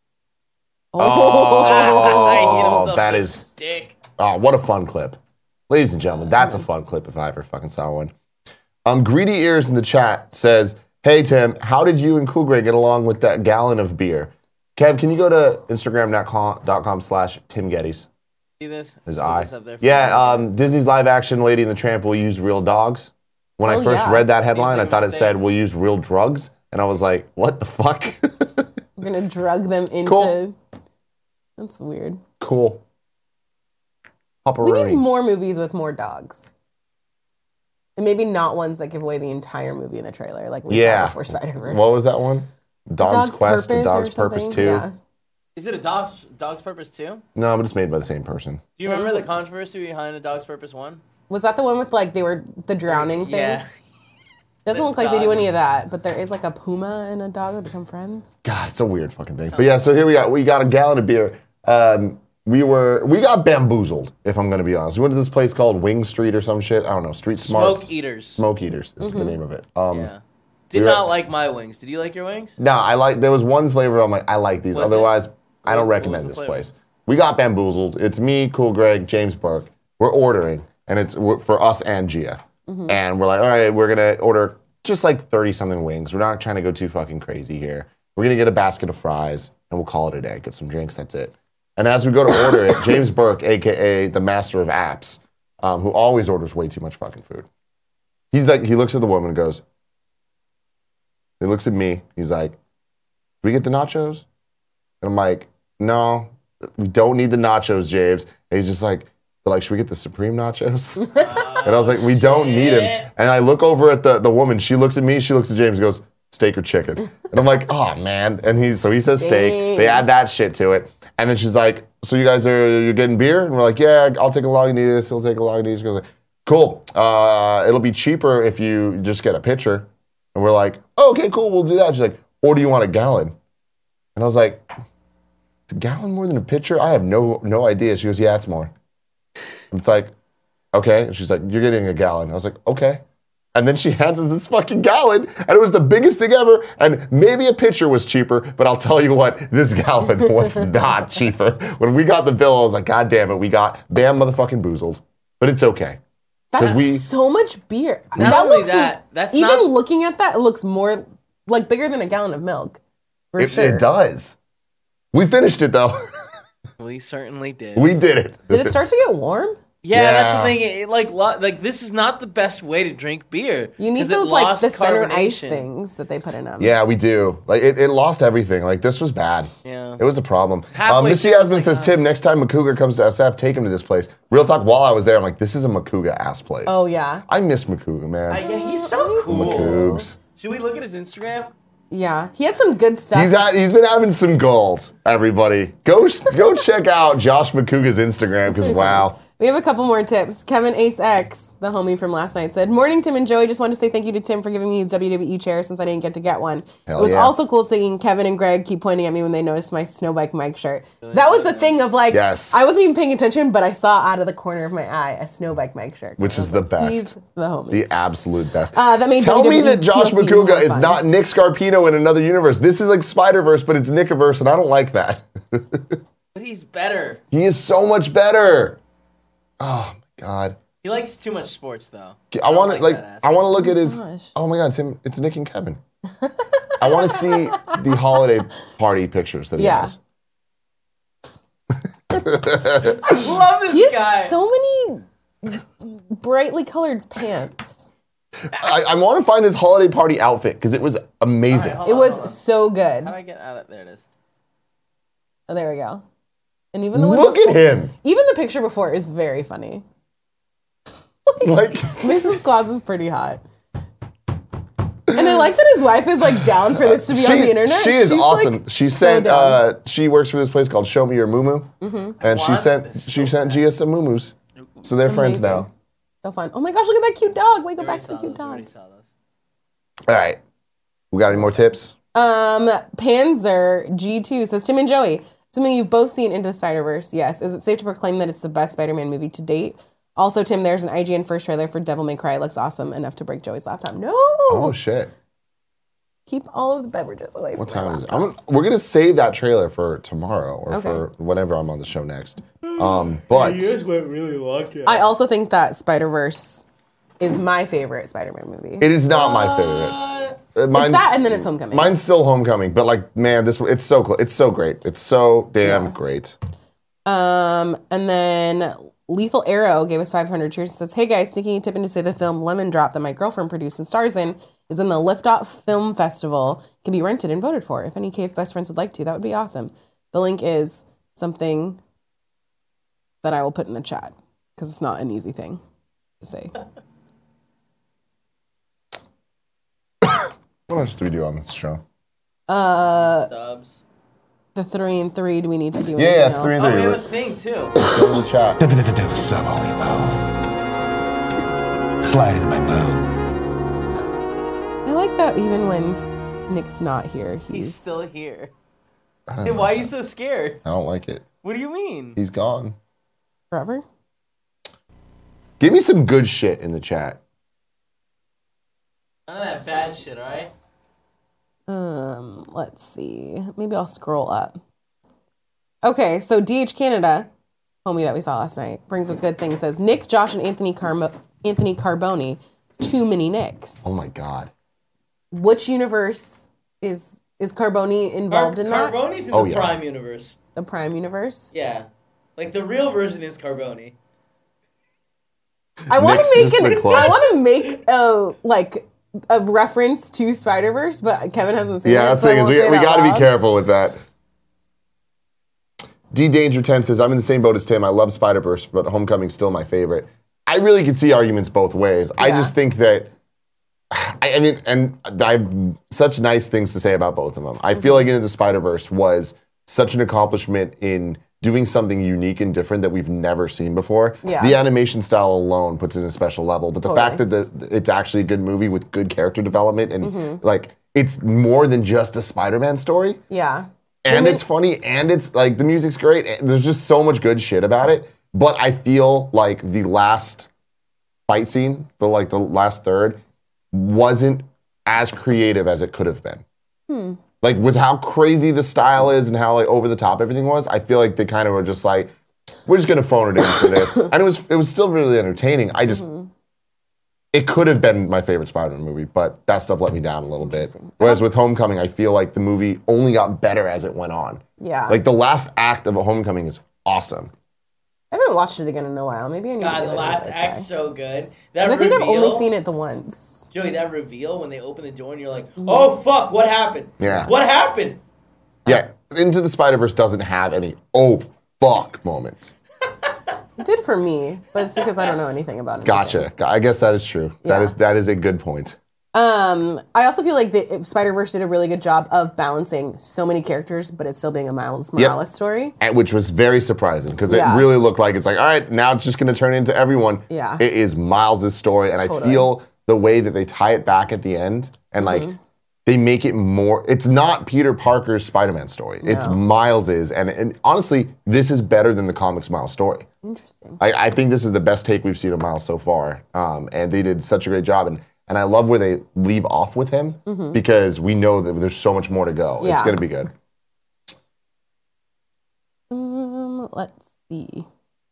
Oh, that is. Dick. Oh, what a fun clip. Ladies and gentlemen, that's a fun clip if I ever fucking saw one. Greedy Ears in the chat says, "Hey Tim, how did you and Cool Greg get along with that gallon of beer?" Kev, can you go to Instagram.com/Tim Geddes? See this? His See eye. this up there for Yeah, you? Disney's live action Lady and the Tramp will use real dogs. When I first read that headline, I thought it said we'll use real drugs. And I was like, what the fuck? We're going to drug them into... Cool. That's weird. Cool. We Pepperoni. need more movies with more dogs. And maybe not ones that give away the entire movie in the trailer, like we saw before Spider-Verse. What was that one? Dog's Quest, A Dog's Purpose 2. Yeah. Is it a Dog's Purpose 2? No, but it's made by the same person. Do you remember the controversy behind A Dog's Purpose 1? Was that the one with like the drowning thing? Yeah. Doesn't look like they do any of that, but there is like a puma and a dog that become friends. God, it's a weird fucking thing. But yeah, so here we got a gallon of beer. We got bamboozled, if I'm gonna be honest. We went to this place called Wing Street or some shit. I don't know, Street Smarts. Smoke Eaters. Smoke Eaters is the name of it. Yeah. Did not like my wings. Did you like your wings? No, there was one flavor I'm like, I like these. Otherwise, I don't recommend this place. We got bamboozled. It's me, Cool Greg, James Burke. We're ordering, and it's for us and Gia. And we're like, all right, we're gonna order just like 30-something wings. We're not trying to go too fucking crazy here. We're gonna get a basket of fries, and we'll call it a day. Get some drinks, that's it. And as we go to order it, James Burke, aka the master of apps, who always orders way too much fucking food. He's like, he looks at the woman and goes, he looks at me, he's like, "Do we get the nachos?" And I'm like, "No, we don't need the nachos, James." And he's just like, should we get the Supreme nachos? And I was like, we don't need them. And I look over at the woman, she looks at me, she looks at James and goes, "Steak or chicken?" And I'm like, oh man. And so he says steak. They add that shit to it. And then she's like, "So you guys you're getting beer?" And we're like, "Yeah, I'll take a Lagunitas, he'll take a Lagunitas." She goes like, "Cool, it'll be cheaper if you just get a pitcher." And we're like, "Oh, okay, cool, we'll do that." She's like, "Or do you want a gallon?" And I was like, "Is a gallon more than a pitcher?" I have no idea. She goes, "Yeah, it's more." And it's like, okay. And she's like, "You're getting a gallon." I was like, okay. And then she hands us this fucking gallon, and it was the biggest thing ever. And maybe a pitcher was cheaper, but I'll tell you what, this gallon was not cheaper. When we got the bill, I was like, God damn it, we got bam motherfucking boozled. But it's okay. That's so much beer. Not that only looks that's even not, looking at that, it looks more like bigger than a gallon of milk. For sure. It does. We finished it though. We certainly did. We did it. Did it start to get warm? Yeah, that's the thing. Like this is not the best way to drink beer. You need 'cause it those like lost the center ice carbonation. things that they put in them. Yeah, we do. Like it lost everything. Like this was bad. Yeah. It was a problem. Halfway Missy through, Yasmin it's says, like, "Tim, next time Makuga comes to SF, take him to this place." Real talk, while I was there, I'm like, this is a Makuga ass place. Oh yeah. I miss Makuga, man. Yeah, he's so cool. Makoogs. Should we look at his Instagram? Yeah. He had some good stuff. He's been having some goals, everybody. Go check out Josh Makuga's Instagram, because wow. We have a couple more tips. Kevin Ace X, the homie from last night, said, "Morning, Tim and Joey. Just wanted to say thank you to Tim for giving me his WWE chair since I didn't get to get one. Hell it was yeah. also cool seeing Kevin and Greg keep pointing at me when they noticed my Snowbike Mike shirt. That was the thing of like, Yes. I wasn't even paying attention, but I saw out of the corner of my eye a Snowbike Mike shirt. Which is the best. He's the homie. The absolute best. That made Tell me WWE that Josh TLC Makuga more is fun. not Nick Scarpino in another universe. This is like Spider-Verse, but it's Nickiverse, and I don't like that. But he's better. He is so much better. Oh my God. He likes too much sports though. I want to that I want to look at his. gosh. Oh my God, it's him. It's Nick and Kevin. I want to see the holiday party pictures that he Yeah. has. I love this He guy. has so many brightly colored pants. I want to find his holiday party outfit because it was amazing. All right, It hold on, was hold on. so good. How do I get out of there? It is. Oh, there we go. And even the one Look at before- him. Even the picture before is very funny. Like Mrs. Claus is pretty hot. And I like that his wife is like down for this to be on the internet. She is She's, awesome. like, She so sent. down. She works for this place called Show Me Your Moo and she sent Gia some moo-moos. So they're friends Amazing. now. So fun. Oh my gosh, look at that cute dog. Wait, go back to the cute We already dog. saw those. All right. We got any more tips? Panzer G2 says, Tim and Joey, assuming you've both seen Into the Spider-Verse, yes. Is it safe to proclaim that it's the best Spider-Man movie to date? Also, Tim, there's an IGN first trailer for Devil May Cry. It looks awesome enough to break Joey's laptop. No! Oh, shit. Keep all of the beverages away from What time my is it? laptop. We're going to save that trailer for tomorrow or Okay. for whenever I'm on the show next. But went really lucky. I also think that Spider-Verse is my favorite Spider-Man movie. it is not my favorite. It's that and then it's Homecoming. Mine's still Homecoming, but like, man, it's so close. It's so great. It's so damn great. And then Lethal Arrow gave us 500 cheers and says, hey guys, sneaking a tip in to say the film Lemon Drop that my girlfriend produced and stars in is in the Liftoff Film Festival. Can be rented and voted for. If any Cave best friends would like to, that would be awesome. The link is something that I will put in the chat because it's not an easy thing to say. What else do we do on this show? Subs. The 3 and 3, do we need to do Yeah, anything 3 and else? 3. We have a thing too. Go in the chat. Sub only mode. Slide into my mode. I like that even when Nick's not here, He's still here. I don't Tim, know. why are you so scared? I don't like it. What do you mean? He's gone. forever. Give me some good shit in the chat. None of that bad shit, alright? Let's see. Maybe I'll scroll up. Okay, so DH Canada, homie that we saw last night, brings a good thing. Says Nick, Josh, and Anthony Carboni, too many Nicks. Oh my god. Which universe is Carboni involved in that? Carboni's in Oh, the yeah. Prime universe. The Prime universe. Yeah. Like the real version is Carboni. I want Nick's to make just the clone. I want to make a reference to Spider-Verse, but Kevin hasn't seen it. Yeah, that's so the I thing is won't say it we out got to be loud. careful with that. D Danger 10 says, I'm in the same boat as Tim. I love Spider-Verse, but Homecoming's still my favorite. I really can see arguments both ways. I Yeah. just think that, I mean, and I have such nice things to say about both of them. I feel like Into the Spider-Verse was such an accomplishment in doing something unique and different that we've never seen before. Yeah. The animation style alone puts it in a special level, but the Totally. fact that it's actually a good movie with good character development and Mm-hmm. like it's more than just a Spider-Man story. Yeah. And it's funny, and it's like the music's great. And there's just so much good shit about it. But I feel like the last fight scene, the last third, wasn't as creative as it could have been. Like with how crazy the style is and how like over the top everything was, I feel like they kind of were just like, we're just gonna phone it in for this. And it was still really entertaining. I just it could have been my favorite Spider-Man movie, but that stuff let me down a little bit. Whereas with Homecoming, I feel like the movie only got better as it went on. Yeah. Like the last act of a Homecoming is awesome. I haven't watched it again in a while. Maybe I need to God, give the it last another try. act's so good. 'Cause That I think I've only reveal- seen it the once. Joey, that reveal when they open the door and you're like, oh fuck, what happened? Yeah. What happened? Yeah, Into the Spider-Verse doesn't have any oh fuck moments. It did for me, but it's because I don't know anything about it. Gotcha. I guess that is true. Yeah. That is a good point. I also feel like the Spider-Verse did a really good job of balancing so many characters, but it still being a Miles Morales story. And which was very surprising because Yeah. it really looked like it's like, all right, now it's just going to turn into everyone. Yeah. It is Miles' story, and I Totally. feel the way that they tie it back at the end and like they make it more. It's not Peter Parker's Spider-Man story. It's Miles's, and honestly, this is better than the comics Miles story. Interesting. I think this is the best take we've seen of Miles so far, and they did such a great job. And I love where they leave off with him because we know that there's so much more to go. It's Yeah. going to be good. Let's see.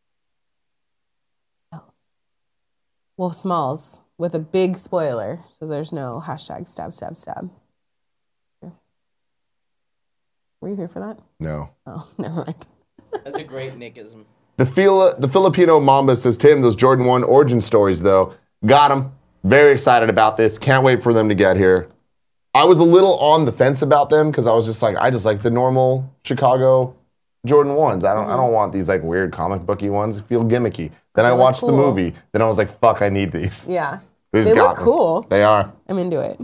Wolf Smalls with a big spoiler says there's no hashtag stab stab stab. Were you here for that? No. Oh, never mind. That's a great Nickism. The Filipino Mamba says, Tim, those Jordan 1 origin stories, though, got them. Very excited about this. Can't wait for them to get here. I was a little on the fence about them because I was just like, I just like the normal Chicago Jordan 1s. I don't want these like weird comic booky ones. They feel gimmicky. Then I They look watched the cool. movie. Then I was like, fuck, I need these. Yeah. These They got look me. cool. They are. I'm into it.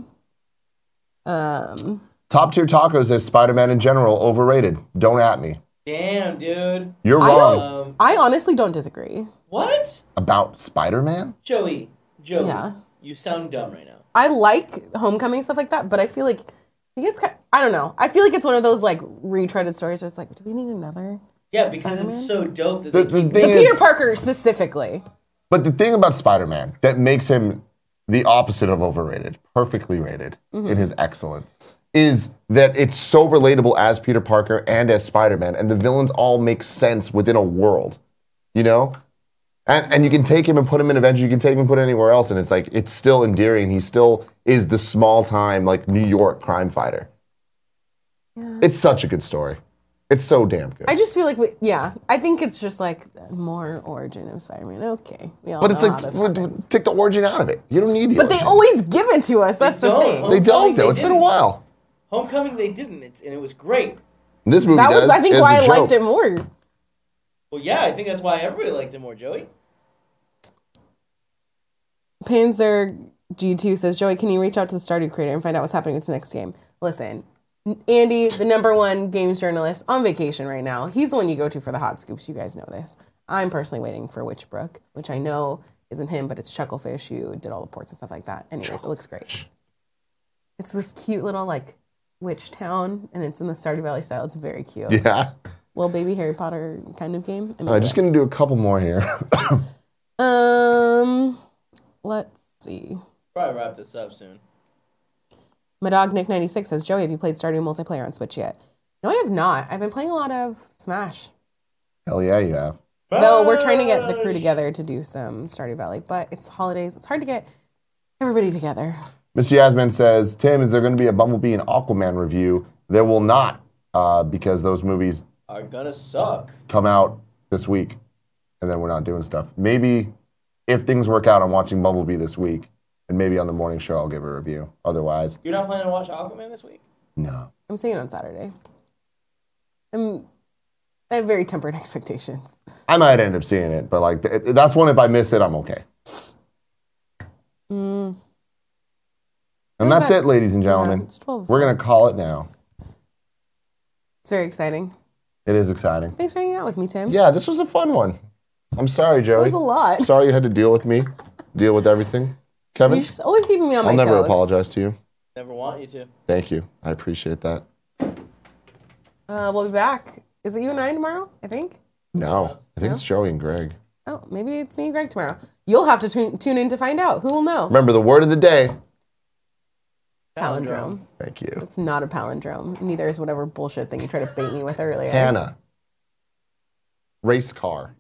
Top Tier Tacos says Spider-Man in general overrated. Don't at me. Damn, dude. You're wrong I honestly don't disagree. What? about Spider-Man. Joey, Yeah. you sound dumb right now. I like Homecoming stuff like that, but I feel like I don't know. I feel like it's one of those like retreaded stories where it's like, do we need another? Yeah, because it's so dope that The they keep thing Peter is, Parker specifically. but the thing about Spider-Man that makes him the opposite of overrated, perfectly rated in his excellence, is that it's so relatable as Peter Parker and as Spider-Man, and the villains all make sense within a world, you know? And you can take him and put him in Avengers, you can take him and put it anywhere else, and it's like, it's still endearing. He still is the small-time, like, New York crime fighter. Yeah. It's such a good story. It's so damn good. I just feel like, I think it's just like more origin of Spider-Man. Okay. We all But it's know how this like, happens. take the origin out of it. You don't need the But they origin. always give it to us. That's the thing. They don't, though. It's been a while. Homecoming, they didn't, and it was great. This movie That was, does. I think, as why a I joke. liked it more. Well, yeah, I think that's why everybody liked it more, Joey. Panzer G2 says, Joey, can you reach out to the Stardew creator and find out what's happening with the next game? Listen, Andy, the #1 games journalist, on vacation right now. He's the one you go to for the hot scoops. You guys know this. I'm personally waiting for Witchbrook, which I know isn't him, but it's Chucklefish who did all the ports and stuff like that. Anyways, it looks great. It's this cute little, like, witch town, and it's in the Stardew Valley style. It's very cute. Yeah. Little baby Harry Potter kind of game. Just going to do a couple more here. Let's see. Probably wrap this up soon. My dog Nick96 says, Joey, have you played Stardew multiplayer on Switch yet? No, I have not. I've been playing a lot of Smash. Hell yeah, you have. Though we're trying to get the crew together to do some Stardew Valley, but it's the holidays. It's hard to get everybody together. Mr. Yasmin says, Tim, is there going to be a Bumblebee and Aquaman review? There will not, because those movies Are gonna suck. come out this week, and then we're not doing stuff. Maybe if things work out, I'm watching Bumblebee this week, and maybe on the morning show I'll give a review. Otherwise, You're not planning to watch Aquaman this week? no. I'm seeing it on Saturday. I have very tempered expectations. I might end up seeing it, but like that's one. If I miss it, I'm okay. And that's it, ladies and gentlemen. it's 12. We're gonna call it now. It's very exciting. It is exciting. Thanks for hanging out with me, Tim. Yeah, this was a fun one. I'm sorry, Joey. It was a lot. Sorry you had to deal with me, deal with everything. Kevin, You're just always keeping me on my I'll toes. never apologize to you. Never want you to. Thank you. I appreciate that. We'll be back. Is it you and I tomorrow, I think? No, I think it's Joey and Greg. Oh, maybe it's me and Greg tomorrow. You'll have to tune in to find out. Who will know? Remember the word of the day. Palindrome. Thank you. It's not a palindrome. Neither is whatever bullshit thing you tried to bait me with earlier. Hannah. Race car.